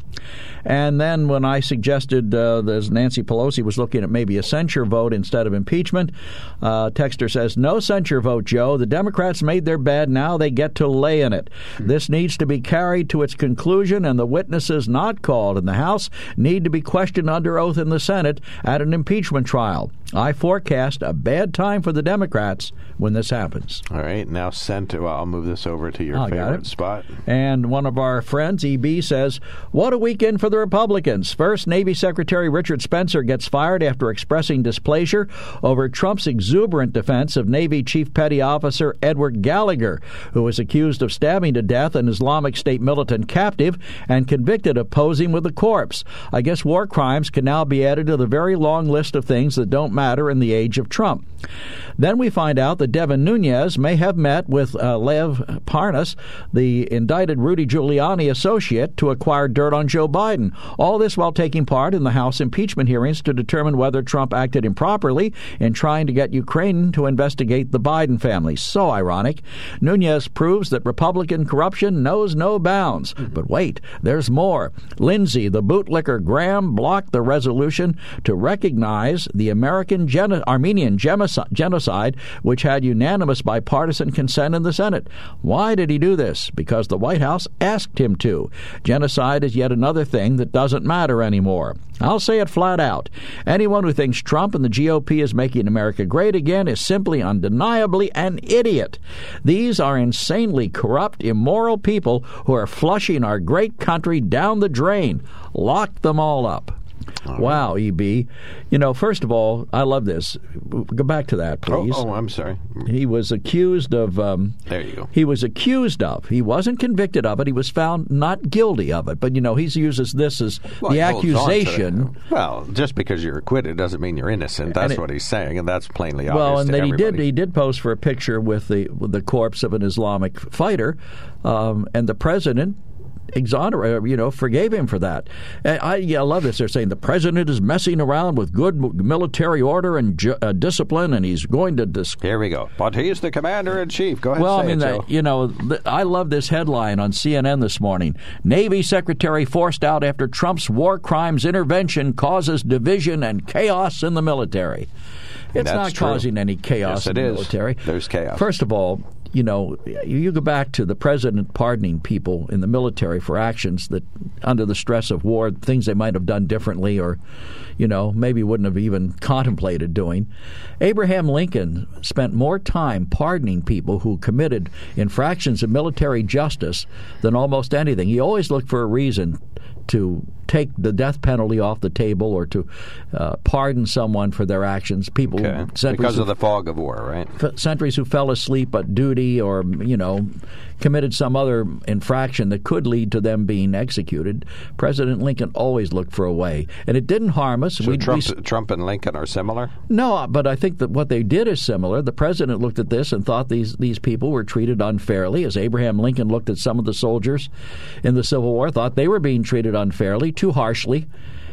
Speaker 3: And then when I suggested uh, that Nancy Pelosi was looking at maybe a censure vote instead of impeachment, uh, Texter says, "No censure vote, Joe. The Democrats made their bed. Now they get to lay in it. This needs to be carried to its conclusion, and the witnesses not called in the House need to be questioned under oath in the Senate at an impeachment trial. I forecast a bad time for the Democrats when this happens."
Speaker 2: All right. Now send to, well, I'll move this over to your
Speaker 3: I
Speaker 2: favorite spot.
Speaker 3: And one of our friends, E B, says, "What a weekend for the Republicans. First, Navy Secretary Richard Spencer gets fired after expressing displeasure over Trump's exuberant defense of Navy Chief Petty Officer Edward Gallagher, who was accused of stabbing to death an Islamic State militant captive and convicted of posing with a corpse. I guess war crimes can now be added to the very long list of things that don't matter in the age of Trump." Then we find out that Devin Nunes may have met with uh, Lev Parnas, the indicted Rudy Giuliani associate, to acquire dirt on Joe Biden. All this while taking part in the House impeachment hearings to determine whether Trump acted improperly in trying to get Ukraine to investigate the Biden family. So ironic. Nunes proves that Republican corruption knows no bounds. But wait, there's more. Lindsey, the bootlicker Graham, blocked the resolution to recognize the American geno- Armenian genocide, which had unanimous bipartisan consent in the Senate. Why did he do this? Because the White House asked him to. Genocide is yet another thing that doesn't matter anymore. I'll say it flat out. Anyone who thinks Trump and the G O P is making America great again is simply undeniably an idiot. These are insanely corrupt, immoral people who are flushing our great country down the drain. Lock them all up. All wow, right. E B. You know, first of all, I love this. Go back to that, please.
Speaker 2: Oh, oh I'm sorry.
Speaker 3: He was accused of... Um,
Speaker 2: there you go.
Speaker 3: He was accused of. He wasn't convicted of it. He was found not guilty of it. But, you know, he uses this as well, the accusation.
Speaker 2: Well, just because you're acquitted doesn't mean you're innocent. That's it, what he's saying, and that's plainly obvious
Speaker 3: Well, and
Speaker 2: to
Speaker 3: then
Speaker 2: everybody.
Speaker 3: he did, he did pose for a picture with the, with the corpse of an Islamic fighter, um, and the president... exonerate, you know, forgave him for that. And I, yeah, I love this. They're saying the president is messing around with good military order and ju- uh, discipline, and he's going to... Dis-
Speaker 2: Here we go. But he's the commander-in-chief. Go ahead
Speaker 3: well,
Speaker 2: and say
Speaker 3: I mean,
Speaker 2: it, Joe.
Speaker 3: The, you know, the, I love this headline on C N N this morning. Navy Secretary forced out after Trump's war crimes intervention causes division and chaos in the military. It's
Speaker 2: That's
Speaker 3: not
Speaker 2: true.
Speaker 3: causing any chaos
Speaker 2: yes,
Speaker 3: in the
Speaker 2: is.
Speaker 3: military.
Speaker 2: There's chaos.
Speaker 3: First of all, you know, you go back to the president pardoning people in the military for actions that, under the stress of war, things they might have done differently or, you know, maybe wouldn't have even contemplated doing. Abraham Lincoln spent more time pardoning people who committed infractions of military justice than almost anything. He always looked for a reason to take the death penalty off the table or to uh, pardon someone for their actions. People
Speaker 2: okay. because of the fog of war, right?
Speaker 3: F- sentries who fell asleep at duty or, you know, committed some other infraction that could lead to them being executed. President Lincoln always looked for a way. And it didn't harm us.
Speaker 2: So
Speaker 3: we,
Speaker 2: Trump,
Speaker 3: we,
Speaker 2: Trump and Lincoln are similar?
Speaker 3: No, but I think that what they did is similar. The president looked at this and thought these, these people were treated unfairly, as Abraham Lincoln looked at some of the soldiers in the Civil War, thought they were being treated unfairly, too harshly,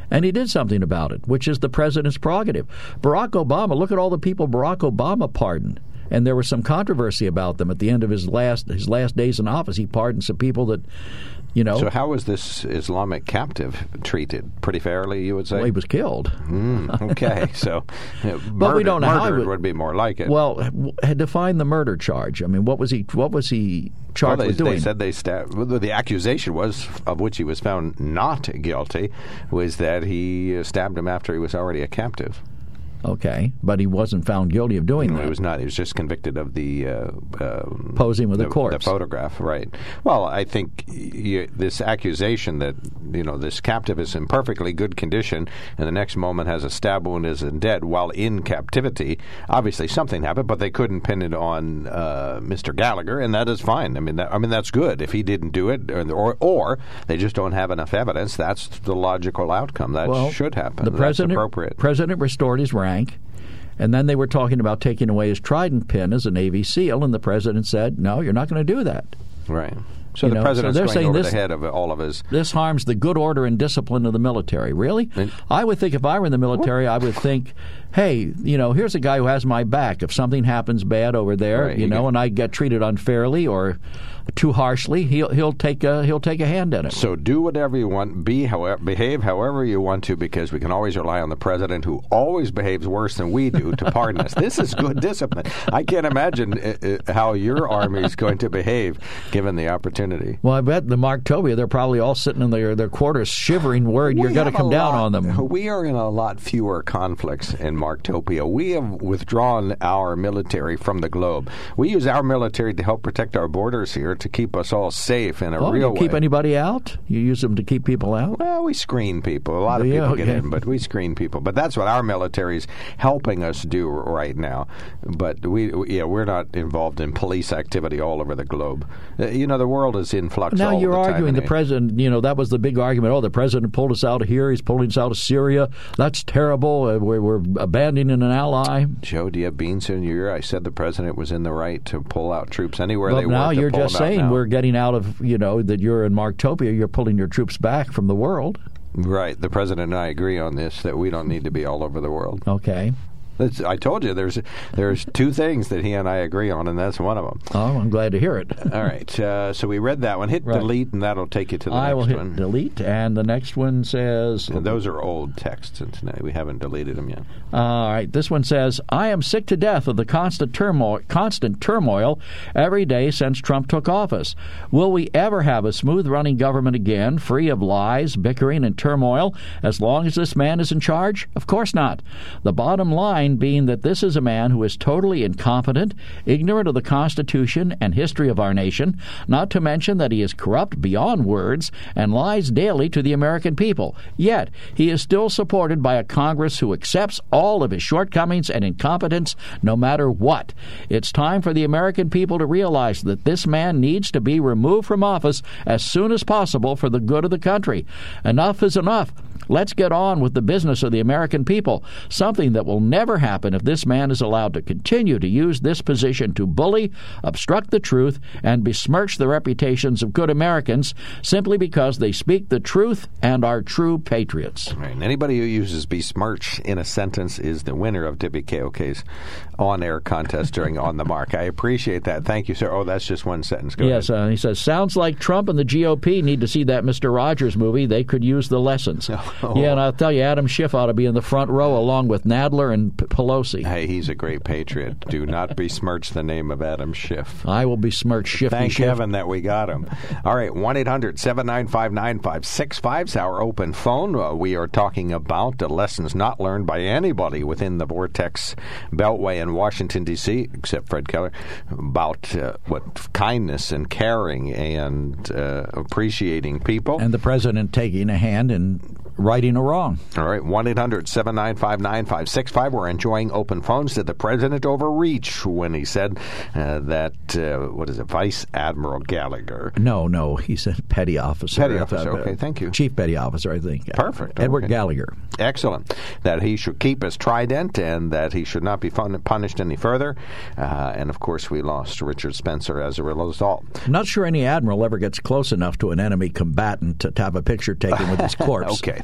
Speaker 3: And he did something about it, which is the president's prerogative. Barack Obama, look at all the people Barack Obama pardoned. And there was some controversy about them at the end of his last his last days in office. He pardoned some people that, you know.
Speaker 2: So how was this Islamic captive treated? Pretty fairly, you would say?
Speaker 3: Well, he was killed.
Speaker 2: Mm, okay, so uh,
Speaker 3: but
Speaker 2: murder,
Speaker 3: we don't know how
Speaker 2: murder
Speaker 3: would,
Speaker 2: would be more like it.
Speaker 3: Well, define the murder charge. I mean, what was he? What was he charged
Speaker 2: well, they,
Speaker 3: with doing?
Speaker 2: They said they stabbed. Well, the accusation was, of which he was found not guilty, was that he stabbed him after he was already a captive.
Speaker 3: Okay, but he wasn't found guilty of doing
Speaker 2: no,
Speaker 3: that.
Speaker 2: He was not. He was just convicted of the uh, um,
Speaker 3: posing with
Speaker 2: the,
Speaker 3: a corpse,
Speaker 2: the photograph. Right. Well, I think you, this accusation that you know this captive is in perfectly good condition, and the next moment has a stab wound, is dead while in captivity. Obviously, something happened, but they couldn't pin it on uh, Mister Gallagher, and that is fine. I mean, that, I mean that's good. If he didn't do it, or, or or they just don't have enough evidence, that's the logical outcome. That
Speaker 3: well,
Speaker 2: should happen.
Speaker 3: The
Speaker 2: that's
Speaker 3: president,
Speaker 2: appropriate.
Speaker 3: President restored his rank. And then they were talking about taking away his trident pin as a Navy SEAL, and the president said, no, you're not going to do that.
Speaker 2: Right. So
Speaker 3: you
Speaker 2: the
Speaker 3: know,
Speaker 2: president's
Speaker 3: so
Speaker 2: going over
Speaker 3: this,
Speaker 2: the head of all of his...
Speaker 3: This harms the good order and discipline of the military. Really? And, I would think if I were in the military, what? I would think, hey, you know, here's a guy who has my back. If something happens bad over there, right, you, you know, get, and I get treated unfairly or too harshly, he'll he'll take a he'll take a hand in it.
Speaker 2: So do whatever you want, be however, behave however you want to, because we can always rely on the president, who always behaves worse than we do, to pardon us. This is good discipline. I can't imagine uh, uh, how your army is going to behave given the opportunity.
Speaker 3: Well, I bet the Marktopia, they're probably all sitting in their their quarters, shivering, worried we you're going to come down
Speaker 2: lot,
Speaker 3: on them.
Speaker 2: We are in a lot fewer conflicts in Marktopia. We have withdrawn our military from the globe. We use our military to help protect our borders here, to keep us all safe in a
Speaker 3: oh,
Speaker 2: real
Speaker 3: you keep
Speaker 2: way.
Speaker 3: anybody out? You use them to keep people out?
Speaker 2: Well, we screen people. A lot of
Speaker 3: yeah,
Speaker 2: people
Speaker 3: okay.
Speaker 2: get in, but we screen people. But that's what our military is helping us do right now. But we, yeah, we're not involved in police activity all over the globe. Uh, you know, the world is in flux.
Speaker 3: Now
Speaker 2: all
Speaker 3: you're
Speaker 2: the time
Speaker 3: arguing the
Speaker 2: it.
Speaker 3: president. You know, that was the big argument. Oh, the president pulled us out of here. He's pulling us out of Syria. That's terrible. Uh, we're, we're abandoning an ally.
Speaker 2: Joe, do you have beans in your ear? I said the president was in the right to pull out troops anywhere
Speaker 3: but
Speaker 2: they want.
Speaker 3: Now
Speaker 2: to
Speaker 3: you're
Speaker 2: pull
Speaker 3: just
Speaker 2: them out
Speaker 3: saying
Speaker 2: now.
Speaker 3: We're getting out of, you know, that you're in Marktopia. You're pulling your troops back from the world.
Speaker 2: Right. The president and I agree on this, that we don't need to be all over the world.
Speaker 3: Okay.
Speaker 2: It's, I told you there's there's two things that he and I agree on, and that's one of them.
Speaker 3: Oh, I'm glad to hear it.
Speaker 2: All right. Uh, so we read that one. Hit
Speaker 3: right.
Speaker 2: delete, and that'll take you to the
Speaker 3: I
Speaker 2: next
Speaker 3: will hit
Speaker 2: one.
Speaker 3: delete, and the next one says...
Speaker 2: And those are old texts, and tonight we haven't deleted them yet.
Speaker 3: All right. This one says, I am sick to death of the constant turmoil, constant turmoil every day since Trump took office. Will we ever have a smooth-running government again, free of lies, bickering, and turmoil, as long as this man is in charge? Of course not. The bottom line being that this is a man who is totally incompetent, ignorant of the Constitution and history of our nation, not to mention that he is corrupt beyond words and lies daily to the American people. Yet, he is still supported by a Congress who accepts all of his shortcomings and incompetence no matter what. It's time for the American people to realize that this man needs to be removed from office as soon as possible for the good of the country. Enough is enough. Let's get on with the business of the American people, something that will never happen if this man is allowed to continue to use this position to bully, obstruct the truth, and besmirch the reputations of good Americans simply because they speak the truth and are true patriots.
Speaker 2: Right. And anybody who uses besmirch in a sentence is the winner of W K O K's on-air contest during On the Mark. I appreciate that. Thank you, sir. Oh, that's just one sentence. Go
Speaker 3: yes, uh, he says, sounds like Trump and the G O P need to see that Mister Rogers movie. They could use the lessons. Oh. Yeah, and I'll tell you, Adam Schiff ought to be in the front row along with Nadler and P- Pelosi.
Speaker 2: Hey, he's a great patriot. Do not besmirch the name of Adam Schiff.
Speaker 3: I will besmirch Schiff.
Speaker 2: Thank
Speaker 3: Schiff.
Speaker 2: heaven that we got him. All right, one eight hundred seven nine five nine five six five is our open phone. Uh, we are talking about the lessons not learned by anybody within the Vortex Beltway in Washington, D C, except Fred Keller, about uh, what kindness and caring and uh, appreciating people.
Speaker 3: And the president taking a hand in righting a wrong.
Speaker 2: All right, one eight hundred seven nine five nine five six five. We're enjoying open phones. Did the president overreach when he said uh, that, uh, what is it, Vice Admiral Gallagher?
Speaker 3: No, no, he said petty officer.
Speaker 2: Petty officer, okay, thank you.
Speaker 3: Chief petty officer, I think.
Speaker 2: Perfect.
Speaker 3: Edward
Speaker 2: okay.
Speaker 3: Gallagher.
Speaker 2: Excellent. That he should keep his trident and that he should not be fun- punished any further. Uh, and, of course, we lost Richard Spencer as a result.
Speaker 3: I'm not sure any admiral ever gets close enough to an enemy combatant to, to have a picture taken with his corpse.
Speaker 2: Okay.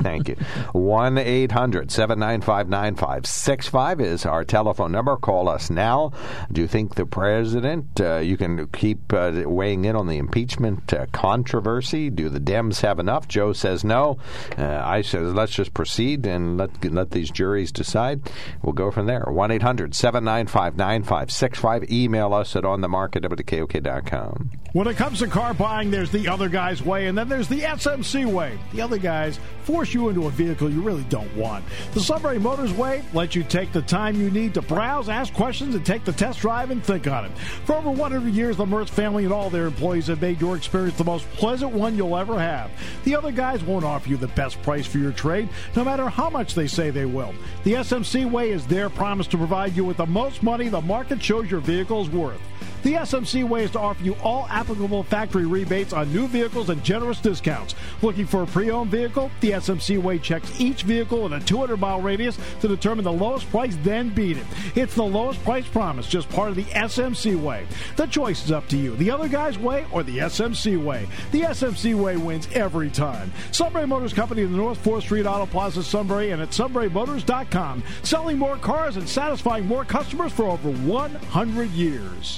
Speaker 2: Thank you. one eight hundred seven nine five nine five six five is our telephone number. Call us now. Do you think the president, uh, you can keep uh, weighing in on the impeachment uh, controversy? Do the Dems have enough? Joe says no. Uh, I says let's just proceed and let let these juries decide. We'll go from there. one eight hundred seven nine five nine five six five. Email us at on the mark at W K O K dot com.
Speaker 5: When it comes to car buying, there's the other guy's way, and then there's the S M C way. The other guys force you into a vehicle you really don't want. The Sunbury Motors way lets you take the time you need to browse, ask questions, and take the test drive and think on it. For over one hundred years, the Mertz family and all their employees have made your experience the most pleasant one you'll ever have. The other guys won't offer you the best price for your trade, no matter how much they say they will. The S M C way is their promise to provide you with the most money the market shows your vehicle is worth. The S M C way is to offer you all applicable factory rebates on new vehicles and generous discounts. Looking for a pre-owned vehicle? The S M C way checks each vehicle in a two hundred mile radius to determine the lowest price, then beat it. It's the lowest price promise, just part of the S M C way. The choice is up to you. The other guy's way or the S M C way. The S M C way wins every time. Sunbury Motors Company in the North fourth Street Auto Plaza, Sunbury, and at sunbury motors dot com. Selling more cars and satisfying more customers for over one hundred years.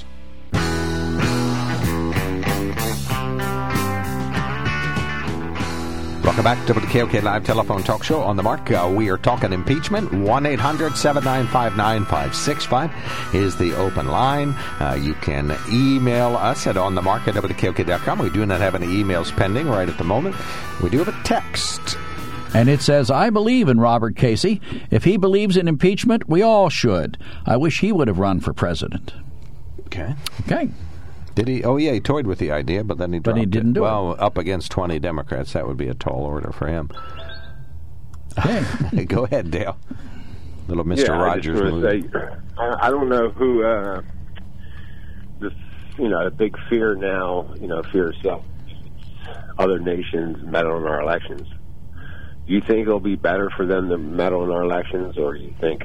Speaker 2: Welcome back to the K O K Live Telephone Talk Show on the Mark. Uh, we are talking impeachment. one eight hundred seven nine five nine five six five is the open line. Uh, you can email us at on the mark at W K O K dot com. We do not have any emails pending right at the moment. We do have a text.
Speaker 3: And it says, I believe in Robert Casey. If he believes in impeachment, we all should. I wish he would have run for president.
Speaker 2: Okay.
Speaker 3: Okay.
Speaker 2: Did he? Oh, yeah, he toyed with the idea, but then he dropped
Speaker 3: But he didn't
Speaker 2: it.
Speaker 3: do
Speaker 2: well,
Speaker 3: it.
Speaker 2: Well, up against twenty Democrats, that would be a tall order for him.
Speaker 3: Okay.
Speaker 2: Go ahead, Dale. Little Mister
Speaker 10: Yeah,
Speaker 2: Rogers
Speaker 10: I just
Speaker 2: move.
Speaker 10: want to say, I I don't know who, uh, this, you know, the big fear now, you know, fear of self, other nations meddle in our elections. Do you think it'll be better for them to meddle in our elections, or do you think,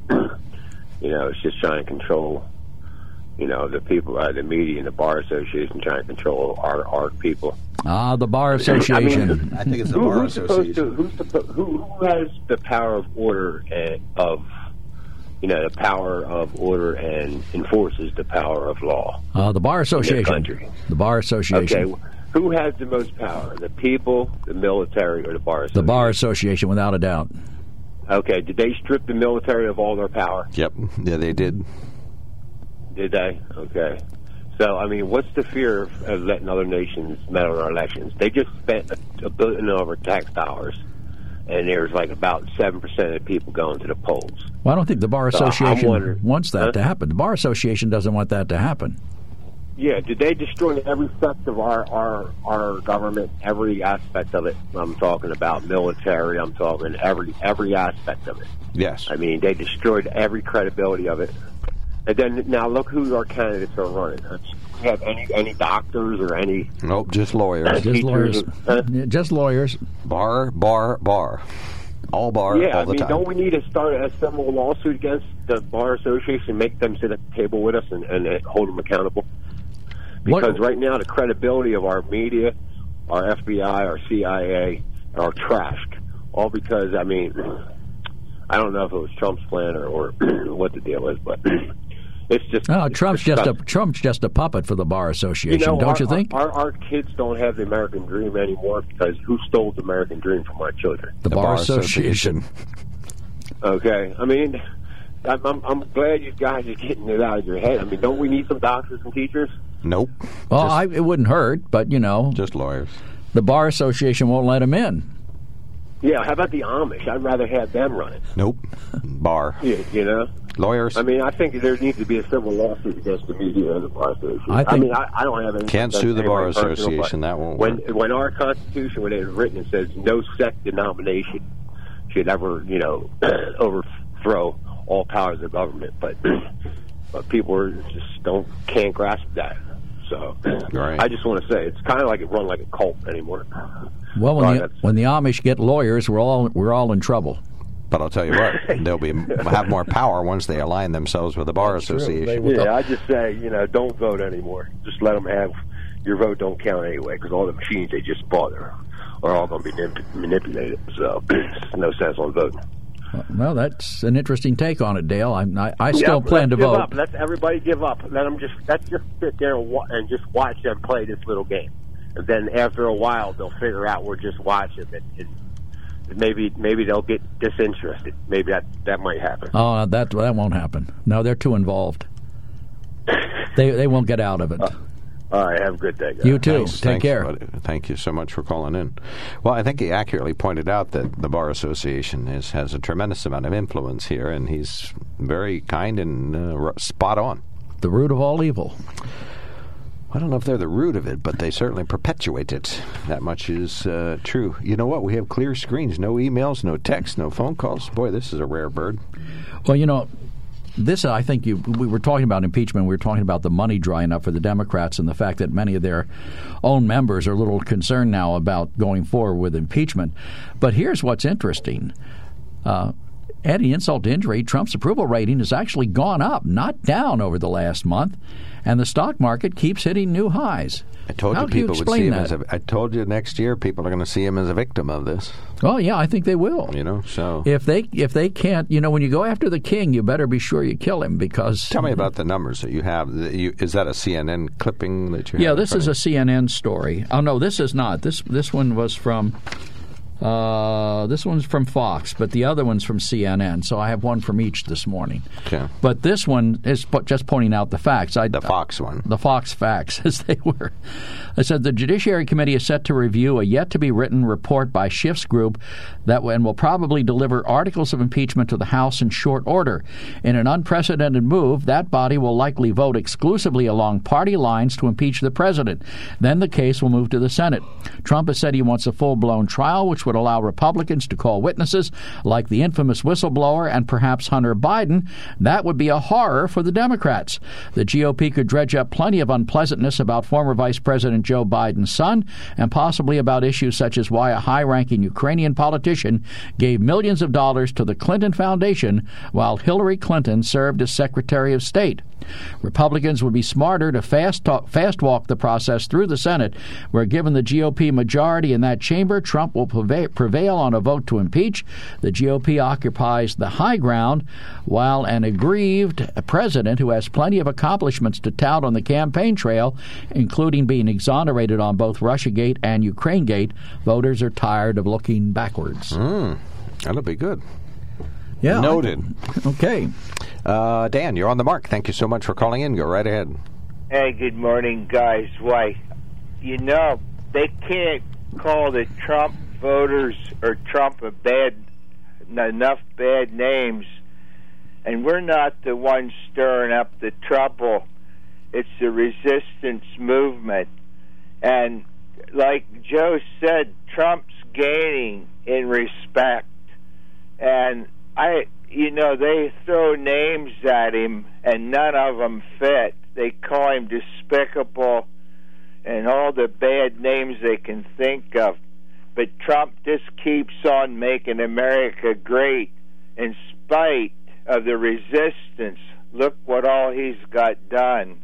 Speaker 10: you know, it's just trying to control, you know, the people, uh, the media and the Bar Association trying to control our, our people?
Speaker 3: Ah, the Bar Association.
Speaker 10: I, mean,
Speaker 2: I think it's the
Speaker 10: who,
Speaker 2: Bar
Speaker 10: who's supposed
Speaker 2: Association.
Speaker 10: to, who's suppo- who, who has the power of order and of, you know, the power of order and enforces the power of law?
Speaker 3: Uh, the Bar Association.
Speaker 10: country.
Speaker 3: The Bar Association.
Speaker 10: Okay, who has the most power, the people, the military, or the Bar Association?
Speaker 3: The Bar Association, without a doubt.
Speaker 10: Okay, did they strip the military of all their power?
Speaker 2: Yep. Yeah, they did.
Speaker 10: Did they? Okay. So, I mean, what's the fear of, of letting other nations meddle in our elections? They just spent a, a billion over tax dollars, and there's like about seven percent of people going to the polls.
Speaker 3: Well, I don't think the Bar
Speaker 10: So, I'm
Speaker 3: Association
Speaker 10: wondering-
Speaker 3: wants that
Speaker 10: Huh?
Speaker 3: to happen. The Bar Association doesn't want that to happen.
Speaker 10: Yeah, did they destroy every sector of our, our, our government, every aspect of it? I'm talking about military, I'm talking every every aspect of it.
Speaker 2: Yes.
Speaker 10: I mean, they destroyed every credibility of it. And then now look who our candidates are running. Do we have any any doctors or any?
Speaker 2: Nope, just lawyers.
Speaker 3: Just
Speaker 10: teachers
Speaker 3: lawyers.
Speaker 10: or-
Speaker 3: Yeah, just lawyers.
Speaker 2: Bar, bar, bar. All bar,
Speaker 10: Yeah,
Speaker 2: all
Speaker 10: I
Speaker 2: the
Speaker 10: mean,
Speaker 2: time.
Speaker 10: don't we need to start a civil lawsuit against the Bar Association, make them sit at the table with us and, and uh, hold them accountable? Because
Speaker 3: What-
Speaker 10: right now, the credibility of our media, our F B I, our C I A, are trashed. All because, I mean, I don't know if it was Trump's plan or, or what the deal is, but it's just.
Speaker 3: No,
Speaker 10: it's
Speaker 3: Trump's just a
Speaker 10: disgusting.
Speaker 3: Trump's just a puppet for the Bar Association,
Speaker 10: You know,
Speaker 3: don't
Speaker 10: our,
Speaker 3: you think?
Speaker 10: Our, our kids don't have the American dream anymore because who stole the American dream from our children?
Speaker 3: the, Bar, Association.
Speaker 10: Okay, I mean, I'm, I'm, I'm glad you guys are getting it out of your head. I mean, don't we need some doctors and teachers?
Speaker 2: Nope.
Speaker 3: Well,
Speaker 2: just,
Speaker 3: I, it wouldn't hurt, but you know,
Speaker 2: just lawyers.
Speaker 3: the Bar Association won't let him in.
Speaker 10: Yeah, how about the Amish? I'd rather have them run it.
Speaker 2: Nope. Bar.
Speaker 10: You, you know?
Speaker 2: Lawyers.
Speaker 10: I mean, I think there needs to be a civil lawsuit against the media and the Bar Association.
Speaker 3: I think-
Speaker 10: mean, I, I don't have any.
Speaker 2: Can't sue the Bar Association. That won't
Speaker 10: when,
Speaker 2: work.
Speaker 10: When our Constitution, when it was written, it says no sect denomination should ever, you know, overthrow all powers of government. But but people are just don't can't grasp that. So
Speaker 2: Right.
Speaker 10: I just want to say it's kind of like it run like a cult anymore.
Speaker 3: Well, when
Speaker 10: Sorry,
Speaker 3: the
Speaker 10: that's-
Speaker 3: when the Amish get lawyers, we're all we're all in trouble.
Speaker 2: But I'll tell you what, they'll be have more power once they align themselves with the Bar Association.
Speaker 10: Yeah, I just say, you know, don't vote anymore. Just let them have, your vote don't count anyway because all the machines they just bought are, are all going to be manip- manipulated. So there's no sense on voting.
Speaker 3: Well, that's an interesting take on it, Dale. I, I, I still
Speaker 10: yeah,
Speaker 3: plan to
Speaker 10: give
Speaker 3: vote.
Speaker 10: Up. Let everybody give up. Let them just let's just sit there and, wa- and just watch them play this little game. And then after a while, they'll figure out we're just watching it. And maybe maybe they'll get disinterested. Maybe that, that might happen.
Speaker 3: Oh, that that won't happen. No, they're too involved. they they won't get out of it.
Speaker 10: Uh, all right, have a good day, guys.
Speaker 3: You too.
Speaker 2: Thanks,
Speaker 3: Take
Speaker 2: thanks,
Speaker 3: care.
Speaker 2: buddy. Thank you so much for calling in. Well, I think he accurately pointed out that the Bar Association is, has a tremendous amount of influence here, and he's very kind and uh, spot on.
Speaker 3: The root of all evil.
Speaker 2: I don't know if they're the root of it, but they certainly perpetuate it. That much is uh, true. You know what? We have clear screens, no emails, no texts, no phone calls. Boy, this is a rare bird.
Speaker 3: Well, you know, this, I think, you, we were talking about impeachment. We were talking about the money drying up for the Democrats and the fact that many of their own members are a little concerned now about going forward with impeachment. But here's what's interesting. Uh, adding insult to injury, Trump's approval rating has actually gone up, not down over the last month, and the stock market keeps hitting new highs.
Speaker 2: I told
Speaker 3: How
Speaker 2: you
Speaker 3: do you
Speaker 2: people would
Speaker 3: explain
Speaker 2: see him
Speaker 3: that?
Speaker 2: as a. I told you next year people are going to see him as a victim of this.
Speaker 3: Oh yeah, I think they will.
Speaker 2: You know, so
Speaker 3: if they if they can't, you know, when you go after the king, you better be sure you kill him because.
Speaker 2: Tell me about the numbers that you have. You, is that a C N N clipping that you have?
Speaker 3: Yeah, this is a C N N story. Oh no, this is not. This this one was from. Uh, this one's from Fox, but the other one's from C N N. So I have one from each this morning.
Speaker 2: Okay.
Speaker 3: But this one is just pointing out the facts. I,
Speaker 2: the Fox one.
Speaker 3: The Fox facts, as they were. I said the Judiciary Committee is set to review a yet-to-be-written report by Schiff's group that and will probably deliver articles of impeachment to the House in short order. In an unprecedented move, that body will likely vote exclusively along party lines to impeach the president. Then the case will move to the Senate. Trump has said he wants a full-blown trial, which would allow Republicans to call witnesses like the infamous whistleblower and perhaps Hunter Biden. That would be a horror for the Democrats. The G O P could dredge up plenty of unpleasantness about former Vice President Joe Biden's son and possibly about issues such as why a high-ranking Ukrainian politician gave millions of dollars to the Clinton Foundation while Hillary Clinton served as Secretary of State. Republicans would be smarter to fast talk, fast walk the process through the Senate, where given the G O P majority in that chamber, Trump will prevail, prevail on a vote to impeach. The G O P occupies the high ground, while an aggrieved president who has plenty of accomplishments to tout on the campaign trail, including being exonerated on both Russiagate and Ukrainegate, voters are tired of looking backwards.
Speaker 2: Mm, that'll be good.
Speaker 3: Yeah.
Speaker 2: Noted.
Speaker 3: I, okay.
Speaker 2: Uh, Dan, you're on the mark. Thank you so much for calling in. Go right ahead.
Speaker 11: Hey, good morning, guys. Why, you know, they can't call the Trump voters or Trump a bad, enough bad names, and we're not the ones stirring up the trouble. It's the resistance movement. And like Joe said, Trump's gaining in respect. And I, you know, they throw names at him, and none of them fit. They call him despicable and all the bad names they can think of. But Trump just keeps on making America great in spite of the resistance. Look what all he's got done.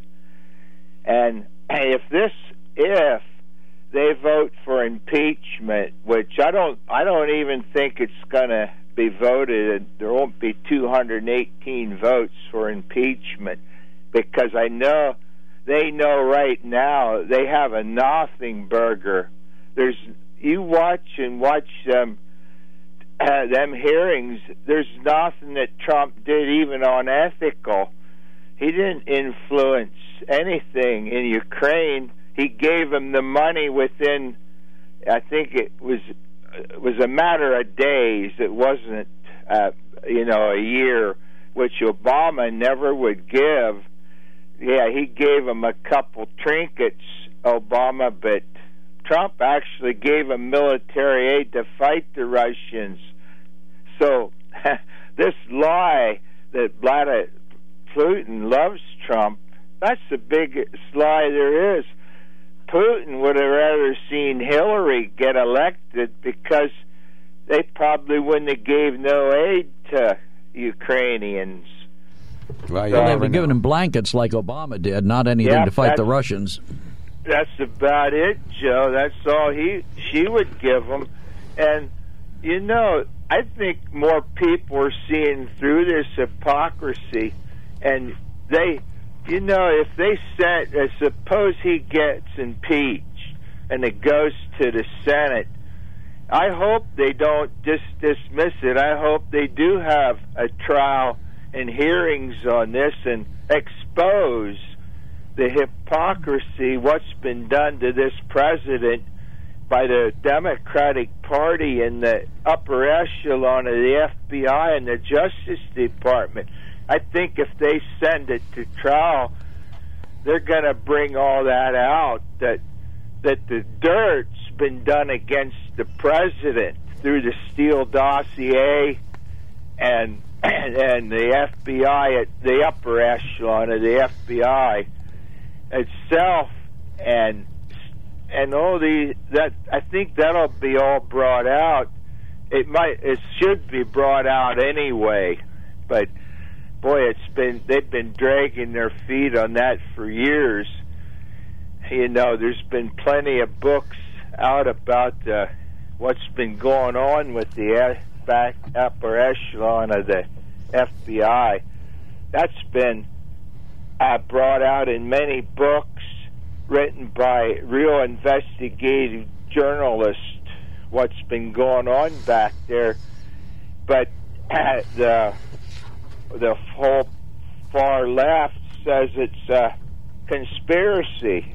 Speaker 11: And if this, if they vote for impeachment, which I don't, I don't even think it's going to be voted, there won't be two hundred eighteen votes for impeachment, because I know they know right now they have a nothing burger. There's, you watch and watch them uh, them hearings, there's nothing that Trump did even on ethical. He didn't influence anything in Ukraine. He gave them the money within, I think it was it was a matter of days. It wasn't, uh, you know, a year, which Obama never would give. Yeah, he gave them a couple trinkets, Obama, but Trump actually gave them military aid to fight the Russians. So this lie that Vladimir Putin loves Trump, that's the biggest lie there is. Putin would have rather seen Hillary get elected because they probably wouldn't have gave no aid to Ukrainians.
Speaker 2: Well,
Speaker 3: so they'd be giving them blankets like Obama did, not anything
Speaker 11: yeah,
Speaker 3: to fight the Russians.
Speaker 11: that's about it, Joe. That's all he she would give them. And, you know, I think more people are seeing through this hypocrisy. And they, you know, if they sent, uh, suppose he gets impeached and it goes to the Senate, I hope they don't just dismiss it. I hope they do have a trial and hearings on this and expose the hypocrisy, what's been done to this president by the Democratic Party and the upper echelon of the F B I and the Justice Department. I think if they send it to trial, they're going to bring all that out, that that the dirt's been done against the president through the Steele dossier and and, and the F B I at the upper echelon of the F B I itself, and and all the that I think that'll be all brought out. It might, it should be brought out anyway, but boy, it's been they've been dragging their feet on that for years. You know, there's been plenty of books out about uh, what's been going on with the back upper echelon of the F B I. That's been uh, brought out in many books written by real investigative journalists, what's been going on back there. But uh, the the whole far left says it's a conspiracy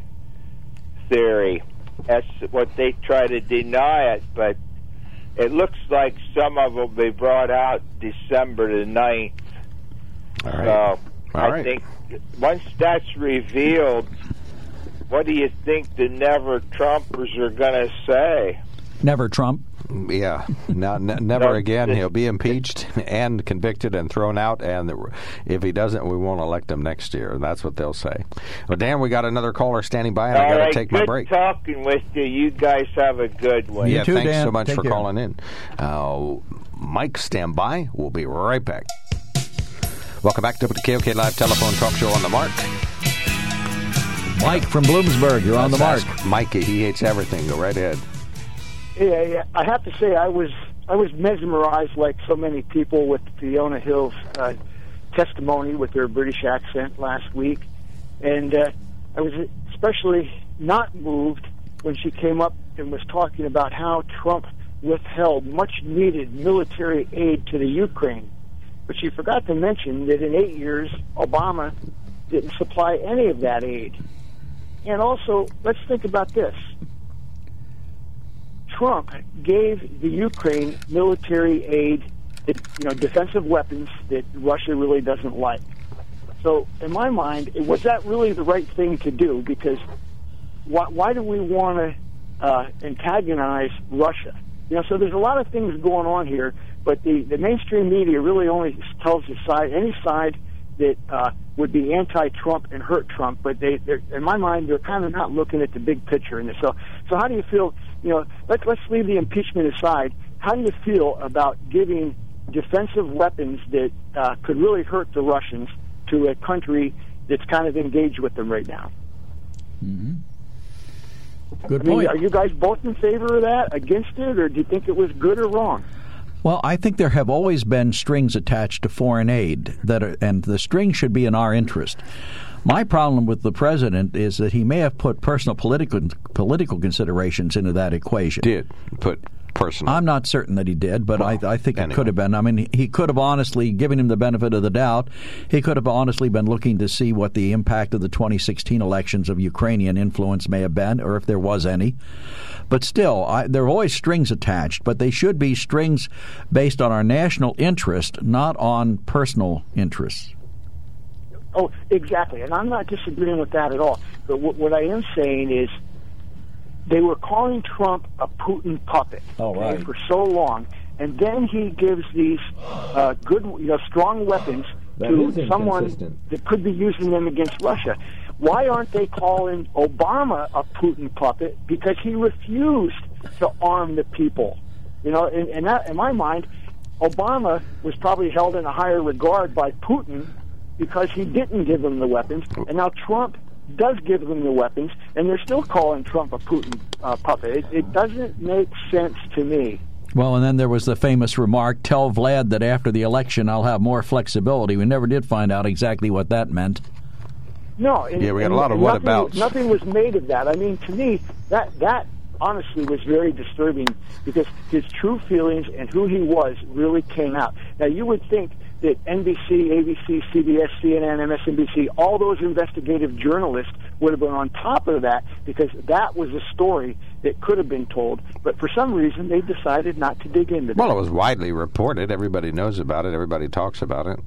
Speaker 11: theory. That's what they try to deny it, but it looks like some of it will be brought out December the ninth.
Speaker 2: All right.
Speaker 11: So
Speaker 2: All
Speaker 11: I
Speaker 2: right.
Speaker 11: think once that's revealed, what do you think the never Trumpers are going to say?
Speaker 3: Never Trump.
Speaker 2: Yeah, no, n- never
Speaker 11: No,
Speaker 2: again.
Speaker 11: this-
Speaker 2: He'll be impeached and convicted and thrown out, and the, if he doesn't, we won't elect him next year. That's what they'll say. Well, Dan, we got another caller standing by, and I
Speaker 11: All
Speaker 2: got to
Speaker 11: right,
Speaker 2: take
Speaker 11: good
Speaker 2: my break.
Speaker 11: talking with you. You guys have a good one.
Speaker 2: Yeah,
Speaker 3: too,
Speaker 2: thanks
Speaker 3: Dan.
Speaker 2: so much
Speaker 3: Take
Speaker 2: for
Speaker 3: care.
Speaker 2: calling in. Uh, Mike, stand by. We'll be right back. Welcome back to the K O K Live Telephone Talk Show on the Mark.
Speaker 3: Mike from Bloomsburg, you're on the mark.
Speaker 2: Let's ask Mikey, he hates everything. Go right ahead.
Speaker 8: Yeah, yeah. I have to say, I was I was mesmerized, like so many people, with Fiona Hill's uh, testimony with her British accent last week, and uh, I was especially not moved when she came up and was talking about how Trump withheld much-needed military aid to the Ukraine. But she forgot to mention that in eight years, Obama didn't supply any of that aid. And also, let's think about this. Trump gave the Ukraine military aid, that, you know, defensive weapons that Russia really doesn't like. So, in my mind, was that really the right thing to do? Because why, why do we want to uh, antagonize Russia? You know, so there's a lot of things going on here, but the, the mainstream media really only tells the side, any side that uh, would be anti-Trump and hurt Trump. But they, they're, in my mind, they're kind of not looking at the big picture in this. So, so how do you feel? You know, let's let's leave the impeachment aside. How do you feel about giving defensive weapons that uh, could really hurt the Russians to a country that's kind of engaged with them right now?
Speaker 3: Mm-hmm. Good
Speaker 8: I mean,
Speaker 3: point.
Speaker 8: are you guys both in favor of that, against it, or do you think it was good or wrong?
Speaker 3: Well, I think there have always been strings attached to foreign aid, that are, and the string should be in our interest. My problem with the president is that he may have put personal political political considerations into that equation.
Speaker 2: Did put personal.
Speaker 3: I'm not certain that he did, but
Speaker 2: Well,
Speaker 3: I, I think
Speaker 2: anyway.
Speaker 3: it could have been. I mean, he could have honestly, given him the benefit of the doubt, he could have honestly been looking to see what the impact of the twenty sixteen elections of Ukrainian influence may have been, or if there was any. But still, I, there are always strings attached, but they should be strings based on our national interest, not on personal interests.
Speaker 8: Oh, exactly. And I'm not disagreeing with that at all. But what, what I am saying is they were calling Trump a Putin puppet
Speaker 3: Oh,
Speaker 8: okay,
Speaker 3: right.
Speaker 8: for so long. And then he gives these uh, good, you know, strong weapons
Speaker 3: That
Speaker 8: to
Speaker 3: is
Speaker 8: someone
Speaker 3: inconsistent.
Speaker 8: that could be using them against Russia. Why aren't they calling Obama a Putin puppet? Because he refused to arm the people. You know, and, and that, in my mind, Obama was probably held in a higher regard by Putin because he didn't give them the weapons. And now Trump
Speaker 12: does give them the weapons, and they're still calling Trump a Putin uh, puppet. It, it doesn't make sense to me.
Speaker 3: Well, and then there was the famous remark, tell Vlad that after the election I'll have more flexibility. We never did find out exactly what that meant.
Speaker 12: No. And,
Speaker 2: yeah, we got
Speaker 12: and,
Speaker 2: a lot of whatabouts.
Speaker 12: Nothing was made of that. I mean, to me, that that honestly was very disturbing because his true feelings and who he was really came out. Now, you would think that N B C, A B C, C B S, C N N, M S N B C, all those investigative journalists would have been on top of that because that was a story that could have been told. But for some reason, they decided not to dig into that.
Speaker 2: Well, it was widely reported. Everybody knows about it. Everybody talks about it.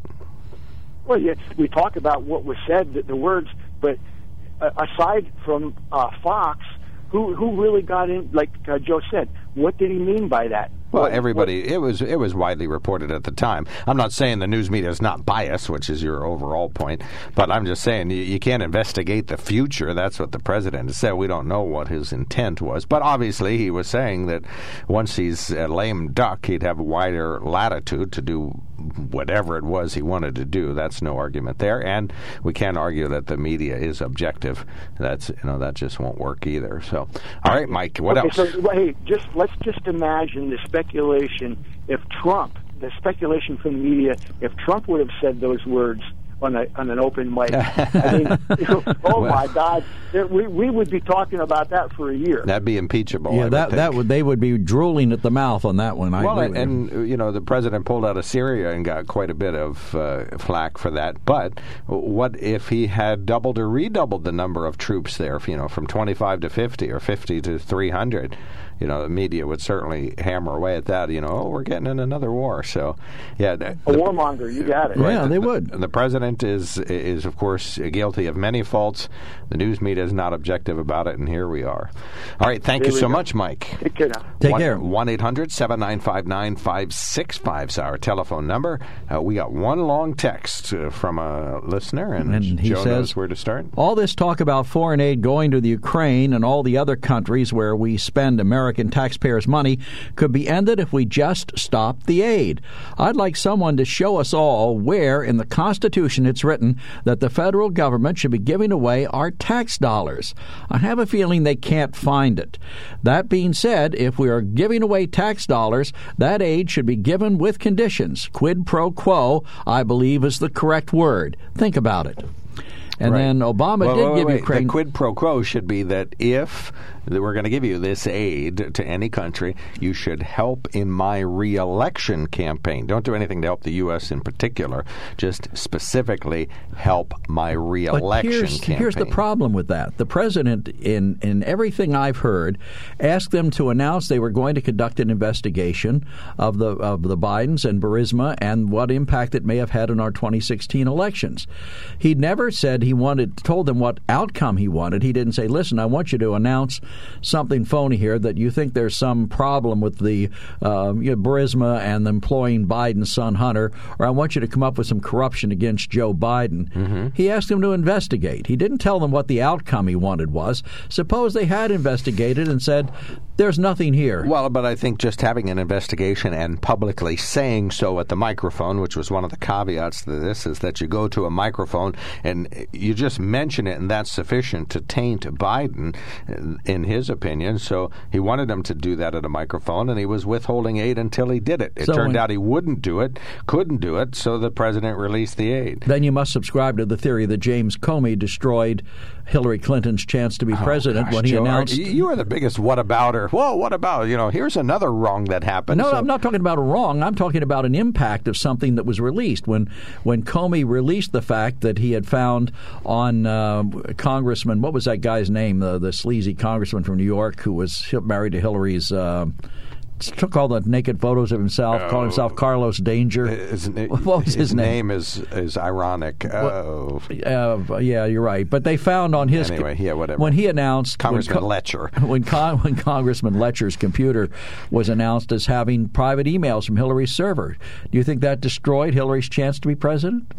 Speaker 12: Well, yeah, we talk about what was said, the, the words, but uh, aside from uh, Fox, who who really got in, like uh, Joe said, what did he mean by that?
Speaker 2: Well,
Speaker 12: what,
Speaker 2: everybody,
Speaker 12: what,
Speaker 2: it was it was widely reported at the time. I'm not saying the news media is not biased, which is your overall point, but I'm just saying you, you can't investigate the future. That's what the president has said. We don't know what his intent was, but obviously he was saying that once he's a lame duck, he'd have a wider latitude to do whatever it was he wanted to do. That's no argument there, and we can't argue that the media is objective. That's you know that just won't work either. So, all right, Mike, what
Speaker 12: okay,
Speaker 2: else?
Speaker 12: So, well, hey, just let's just imagine the speculation if Trump, the speculation from the media, if Trump would have said those words on a on an open mic. I mean, oh
Speaker 2: well,
Speaker 12: my God, there, we we would be talking about that for a year.
Speaker 2: That'd be impeachable.
Speaker 3: Yeah,
Speaker 2: I
Speaker 3: that
Speaker 2: would
Speaker 3: that would they would be drooling at the mouth on that one. I
Speaker 2: well,
Speaker 3: agree
Speaker 2: and,
Speaker 3: with
Speaker 2: and you know the president pulled out of Syria and got quite a bit of uh, flack for that. But what if he had doubled or redoubled the number of troops there? You know, from twenty-five to fifty or fifty to three hundred. You know, the media would certainly hammer away at that. You know, oh, we're getting in another war. So, yeah, the,
Speaker 12: a warmonger. You got it.
Speaker 2: Right,
Speaker 3: yeah,
Speaker 2: the,
Speaker 3: they
Speaker 2: the,
Speaker 3: would.
Speaker 2: The president is is of course guilty of many faults. The news media is not objective about it, and here we are. All right, thank
Speaker 12: here
Speaker 2: you so
Speaker 12: go.
Speaker 2: much, Mike.
Speaker 12: Take care now.
Speaker 3: Take care.
Speaker 2: one eight hundred seven nine five nine five six five is our telephone number. Uh, we got one long text uh, from a listener, and,
Speaker 3: And he
Speaker 2: Joe
Speaker 3: says,
Speaker 2: knows where to start.
Speaker 3: all this talk about foreign aid going to the Ukraine and all the other countries where we spend American taxpayers' money could be ended if we just stop the aid. I'd like someone to show us all where in the Constitution it's written that the federal government should be giving away our tax dollars. I have a feeling they can't find it. That being said, if we are giving away tax dollars, that aid should be given with conditions. Quid pro quo, I believe, is the correct word. Think about it. And
Speaker 2: right.
Speaker 3: then Obama
Speaker 2: well,
Speaker 3: did
Speaker 2: wait,
Speaker 3: give
Speaker 2: wait,
Speaker 3: Ukraine...
Speaker 2: The quid pro quo should be that if we're going to give you this aid to any country, you should help in my re-election campaign. Don't do anything to help the U S in particular. Just specifically help my re-election
Speaker 3: but here's,
Speaker 2: campaign.
Speaker 3: Here's the problem with that. The president, in, in everything I've heard, asked them to announce they were going to conduct an investigation of the of the Bidens and Burisma and what impact it may have had on our twenty sixteen elections. He never said he wanted told them what outcome he wanted. He didn't say, listen, I want you to announce something phony here, that you think there's some problem with the uh, you know, Burisma and employing Biden's son Hunter, or I want you to come up with some corruption against Joe Biden. Mm-hmm. He asked them to investigate. He didn't tell them what the outcome he wanted was. Suppose they had investigated and said, there's nothing here.
Speaker 2: Well, but I think just having an investigation and publicly saying so at the microphone, which was one of the caveats to this, is that you go to a microphone and you just mention it, and that's sufficient to taint Biden, in his opinion. So he wanted him to do that at a microphone, and he was withholding aid until he did it. It
Speaker 3: so
Speaker 2: turned
Speaker 3: when,
Speaker 2: out he wouldn't do it, couldn't do it, so the president released the aid.
Speaker 3: Then you must subscribe to the theory that James Comey destroyed Hillary Clinton's chance to be
Speaker 2: oh,
Speaker 3: president
Speaker 2: gosh,
Speaker 3: when he
Speaker 2: Joe,
Speaker 3: announced...
Speaker 2: Are, you are the biggest whatabouter. Whoa, what about? You know, here's another wrong that happened.
Speaker 3: No,
Speaker 2: so.
Speaker 3: I'm not talking about a wrong. I'm talking about an impact of something that was released. When when Comey released the fact that he had found on uh, Congressman, what was that guy's name, the, the sleazy congressman from New York who was married to Hillary's... Uh, took all the naked photos of himself,
Speaker 2: oh.
Speaker 3: called himself Carlos Danger.
Speaker 2: His,
Speaker 3: what was his,
Speaker 2: his
Speaker 3: name?
Speaker 2: name is is ironic. Oh.
Speaker 3: Uh, yeah, you're right. But they found on his...
Speaker 2: Anyway, yeah, whatever.
Speaker 3: When he announced...
Speaker 2: Congressman
Speaker 3: when,
Speaker 2: Letcher.
Speaker 3: When, Con, when Congressman Letcher's computer was announced as having private emails from Hillary's server, do you think that destroyed Hillary's chance to be president?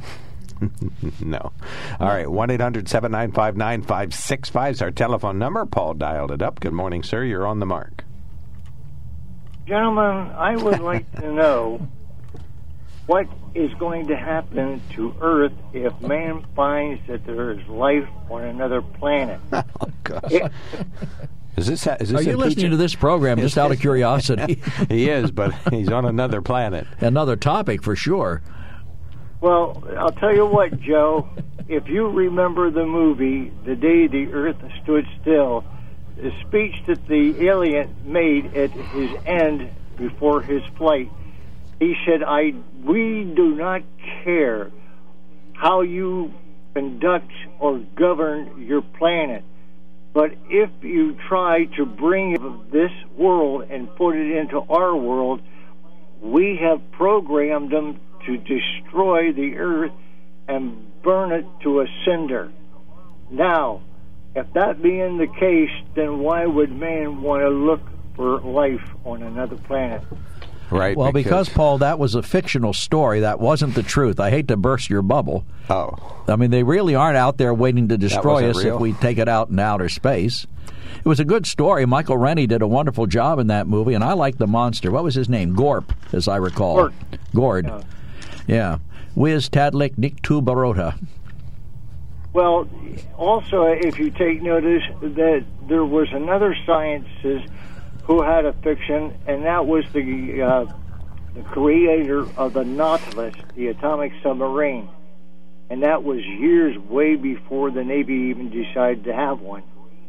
Speaker 2: No. All right, one eight hundred seven nine five nine five six five is our telephone number. Paul dialed it up. Good morning, sir. You're on the mark.
Speaker 13: Gentlemen, I would like to know what is going to happen to Earth if man finds that there is life on another planet.
Speaker 2: Oh, gosh.
Speaker 13: It,
Speaker 2: Is this, is this
Speaker 3: Are you listening to this program just out of curiosity?
Speaker 2: He is, but he's on another planet.
Speaker 3: Another topic for sure.
Speaker 13: Well, I'll tell you what, Joe. If you remember the movie, The Day the Earth Stood Still, the speech that the alien made at his end before his flight, he said, "I we do not care how you conduct or govern your planet. But if you try to bring this world and put it into our world, we have programmed them to destroy the earth and burn it to a cinder." Now, if that being the case, then why would man want to look for life on another planet?
Speaker 2: Right.
Speaker 3: Well, because, because, Paul, that was a fictional story. That wasn't the truth. I hate to burst your bubble.
Speaker 2: Oh.
Speaker 3: I mean, they really aren't out there waiting to destroy us
Speaker 2: real?
Speaker 3: if we take it out in outer space. It was a good story. Michael Rennie did a wonderful job in that movie, and I liked the monster. What was his name? Gorp, as I recall.
Speaker 13: Gord.
Speaker 3: Gord.
Speaker 13: Yeah.
Speaker 3: yeah. Wiz Tadlik Nick Tu Barota.
Speaker 13: Well, also, if you take notice that there was another scientist who had a fiction, and that was the, uh, the creator of the Nautilus, the atomic submarine. And that was years way before the Navy even decided to have one.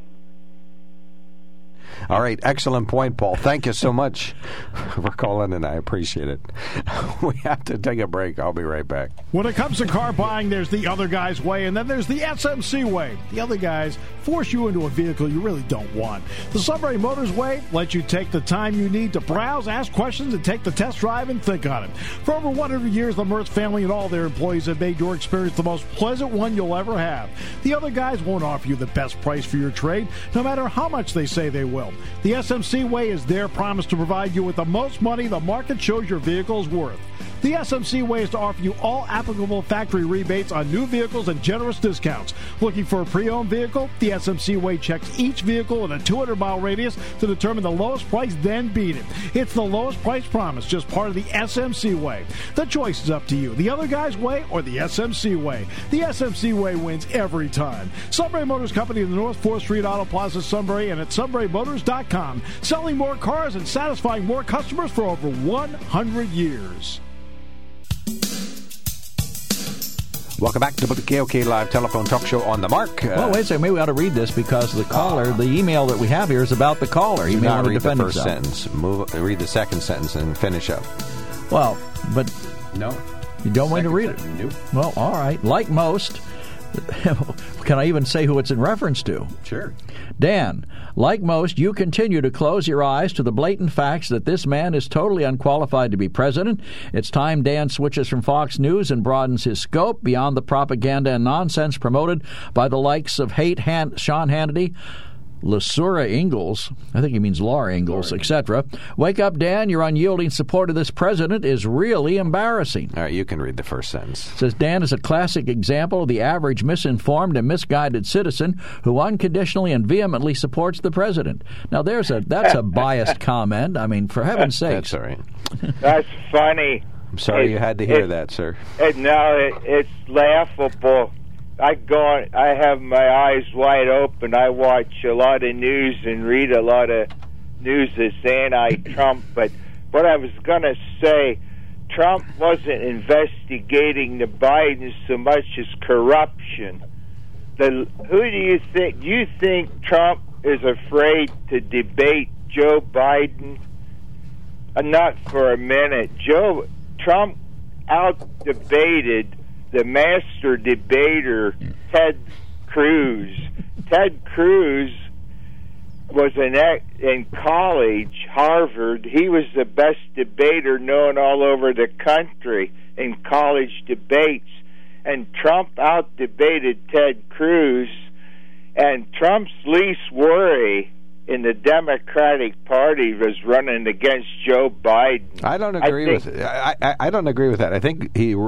Speaker 2: All right, excellent point, Paul. Thank you so much for calling, and I appreciate it. We have to take a break. I'll be right back.
Speaker 5: When it comes to car buying, there's the other guy's way, and then there's the S M C way. The other guys force you into a vehicle you really don't want. The Sunbury Motors way lets you take the time you need to browse, ask questions, and take the test drive and think on it. For over one hundred years, the Mertz family and all their employees have made your experience the most pleasant one you'll ever have. The other guys won't offer you the best price for your trade, no matter how much they say they will. The S M C way is their promise to provide you with the most money the market shows your vehicle is worth. The S M C way is to offer you all applicable factory rebates on new vehicles and generous discounts. Looking for a pre-owned vehicle? The S M C way checks each vehicle in a two hundred mile radius to determine the lowest price, then beat it. It's the lowest price promise, just part of the S M C way. The choice is up to you. The other guy's way or the S M C way. The S M C way wins every time. Sunbury Motors Company in the North fourth Street Auto Plaza, Sunbury, and at sunbury motors dot com. Selling more cars and satisfying more customers for over one hundred years.
Speaker 2: Welcome back to the K O K Live Telephone Talk Show on the Mark. Uh,
Speaker 3: well, wait a second. Maybe we ought to read this because the caller, uh, the email that we have here is about the caller. He
Speaker 2: do
Speaker 3: may
Speaker 2: not
Speaker 3: want to
Speaker 2: read
Speaker 3: defend
Speaker 2: the first
Speaker 3: himself.
Speaker 2: sentence. Move, read the second sentence and finish up.
Speaker 3: Well, but
Speaker 2: no,
Speaker 3: you don't want to read it.
Speaker 2: Nope.
Speaker 3: Well, all right. Like most, can I even say who it's in reference to?
Speaker 2: Sure.
Speaker 3: Dan, like most, you continue to close your eyes to the blatant facts that this man is totally unqualified to be president. It's time Dan switches from Fox News and broadens his scope beyond the propaganda and nonsense promoted by the likes of hate Han- Sean Hannity, Lasura Ingalls, I think he means Laura Ingalls, et cetera. Wake up, Dan. Your unyielding support of this president is really embarrassing.
Speaker 2: All right, you can read the first sentence.
Speaker 3: It says, Dan is a classic example of the average misinformed and misguided citizen who unconditionally and vehemently supports the president. Now, there's a that's a biased comment. I mean, for heaven's sakes.
Speaker 2: That's all right.
Speaker 11: That's funny.
Speaker 2: I'm sorry
Speaker 11: it,
Speaker 2: you had to hear
Speaker 11: it,
Speaker 2: that, sir.
Speaker 11: It, no, it, it's laughable. I go on, I have my eyes wide open. I watch a lot of news and read a lot of news that's anti-Trump. But what I was going to say, Trump wasn't investigating the Bidens so much as corruption. The, who do you think? Do you think Trump is afraid to debate Joe Biden? Uh, not for a minute. Joe Trump out-debated the master debater, Ted Cruz. Ted Cruz was in, in college, Harvard. He was the best debater known all over the country in college debates. And Trump out-debated Ted Cruz. And Trump's least worry in the Democratic Party was running against Joe Biden.
Speaker 2: I don't agree
Speaker 11: I think,
Speaker 2: with I, I, I don't agree with that. I think he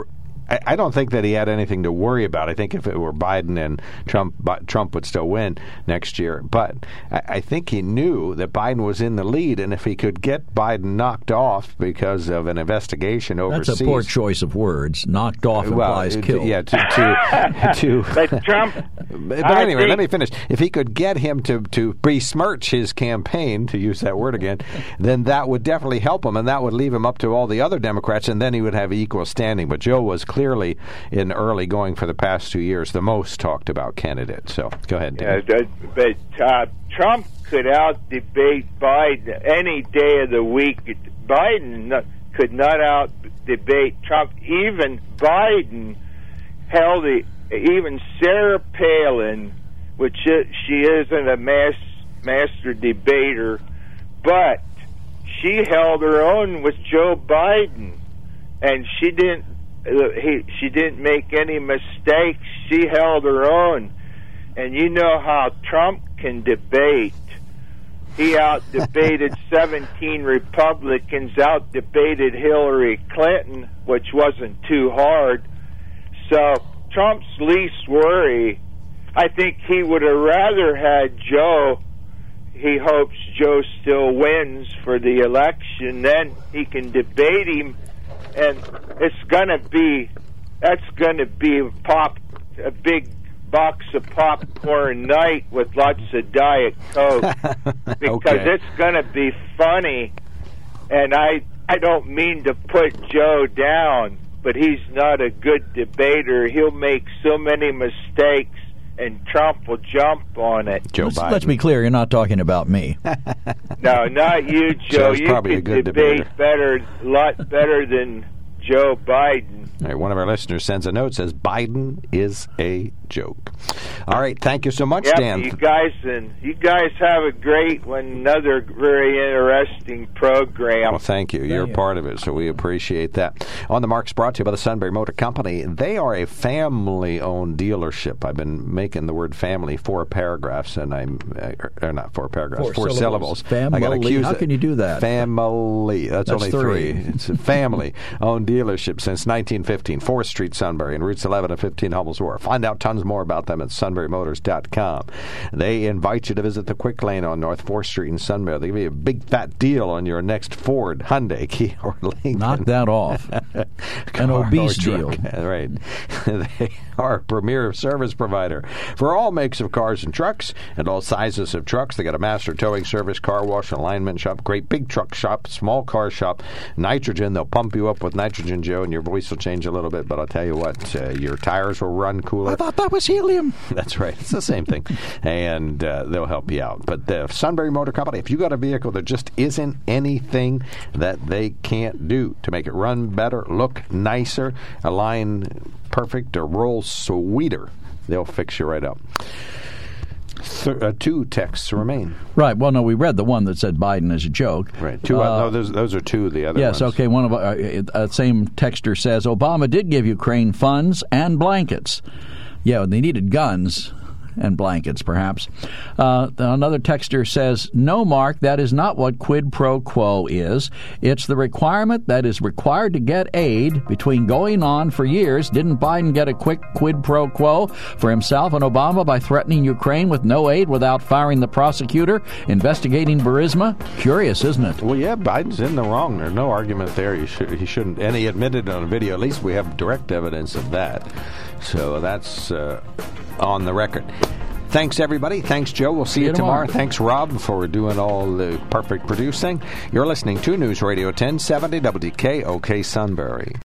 Speaker 2: I, I don't think that he had anything to worry about. I think if it were Biden and Trump, Trump would still win next year. But I, I think he knew that Biden was in the lead, and if he could get Biden knocked off because of an investigation overseas.
Speaker 3: That's a poor choice of words. Knocked off implies
Speaker 2: well,
Speaker 3: killed.
Speaker 2: Yeah, to... to, to
Speaker 11: but Trump...
Speaker 2: But
Speaker 11: I
Speaker 2: anyway,
Speaker 11: think,
Speaker 2: let me finish. If he could get him to, to besmirch his campaign, to use that word again, then that would definitely help him, and that would leave him up to all the other Democrats, and then he would have equal standing. But Joe was clearly, in early going for the past two years, the most talked about candidate. So go ahead, Dan.
Speaker 11: Yeah, but uh, Trump could out-debate Biden any day of the week. Biden could not out-debate Trump. Even Biden held the... Even Sarah Palin, which is, she isn't a mas- master debater, but she held her own with Joe Biden, and she didn't. Uh, he, she didn't make any mistakes. She held her own, and you know how Trump can debate. He out-debated seventeen Republicans, out-debated Hillary Clinton, which wasn't too hard. So Trump's least worry, I think he would have rather had Joe. He hopes Joe still wins for the election. Then he can debate him, and it's going to be, that's going to be pop, a big box of popcorn night with lots of Diet Coke, because
Speaker 2: okay.
Speaker 11: it's going to be funny. And I, I don't mean to put Joe down, but he's not a good debater. He'll make so many mistakes, and Trump will jump on it.
Speaker 2: Joe
Speaker 3: let's,
Speaker 2: Biden.
Speaker 3: let's be clear, you're not talking about me.
Speaker 11: No, not you, Joe.
Speaker 2: Joe's
Speaker 11: you
Speaker 2: probably a
Speaker 11: could
Speaker 2: good
Speaker 11: debate
Speaker 2: debater.
Speaker 11: better, a lot better than Joe Biden.
Speaker 2: All right, one of our listeners sends a note, says Biden is a joke. All right, thank you so much,
Speaker 11: Yep,
Speaker 2: Dan.
Speaker 11: you guys, and you guys have a great one, another very interesting program.
Speaker 2: Well, thank you. You're
Speaker 3: you.
Speaker 2: part of it, so we appreciate that. On the Marks, brought to you by the Sunbury Motor Company. They are a family-owned dealership. I've been making the word family four paragraphs, and I'm uh, or not four paragraphs,
Speaker 3: Four
Speaker 2: four,
Speaker 3: syllables.
Speaker 2: syllables. I got
Speaker 3: Family.
Speaker 2: accused
Speaker 3: How
Speaker 2: it.
Speaker 3: can you do that?
Speaker 2: Family. That's,
Speaker 3: That's
Speaker 2: only
Speaker 3: three.
Speaker 2: three. It's a family-owned dealership since nineteen fifteen. fourth Street, Sunbury, and routes eleven and fifteen, Hummels Wharf. Find out tons more about them at sunbury motors dot com. They invite you to visit the Quick Lane on North fourth Street in Sunbury. They give you a big fat deal on your next Ford, Hyundai, Kia, or Lincoln.
Speaker 3: Knock that off. An obese deal.
Speaker 2: Right. They are a premier service provider for all makes of cars and trucks and all sizes of trucks. They got a master towing service, car wash, alignment shop, great big truck shop, small car shop, nitrogen. They'll pump you up with nitrogen, Joe, and your voice will change a little bit, but I'll tell you what, uh, your tires will run cooler.
Speaker 3: I thought that was helium.
Speaker 2: That's right. It's the same thing. And uh, they'll help you out. But the Sunbury Motor Company, if you got a vehicle, there just isn't anything that they can't do to make it run better, look nicer, align perfect, or roll sweeter. They'll fix you right up. Th- uh, two texts remain.
Speaker 3: Right. Well, no, we read the one that said Biden is a joke.
Speaker 2: Right. Two. Uh, no, those those are two of the other
Speaker 3: yes,
Speaker 2: ones.
Speaker 3: okay. One of our uh, uh, same texter says Obama did give Ukraine funds and blankets. Yeah, they needed guns and blankets, perhaps. Uh, another texter says, no, Mark, that is not what quid pro quo is. It's the requirement that is required to get aid between going on for years. Didn't Biden get a quick quid pro quo for himself and Obama by threatening Ukraine with no aid without firing the prosecutor investigating Burisma? Curious, isn't it?
Speaker 2: Well, yeah, Biden's in the wrong. There's no argument there. He, should, he shouldn't. And he admitted on a video. At least we have direct evidence of that. So that's uh, on the record. Thanks, everybody. Thanks, Joe. We'll see, see you tomorrow. tomorrow. Thanks, Rob, for doing all the perfect producing. You're listening to News Radio ten seventy W K O K Sunbury.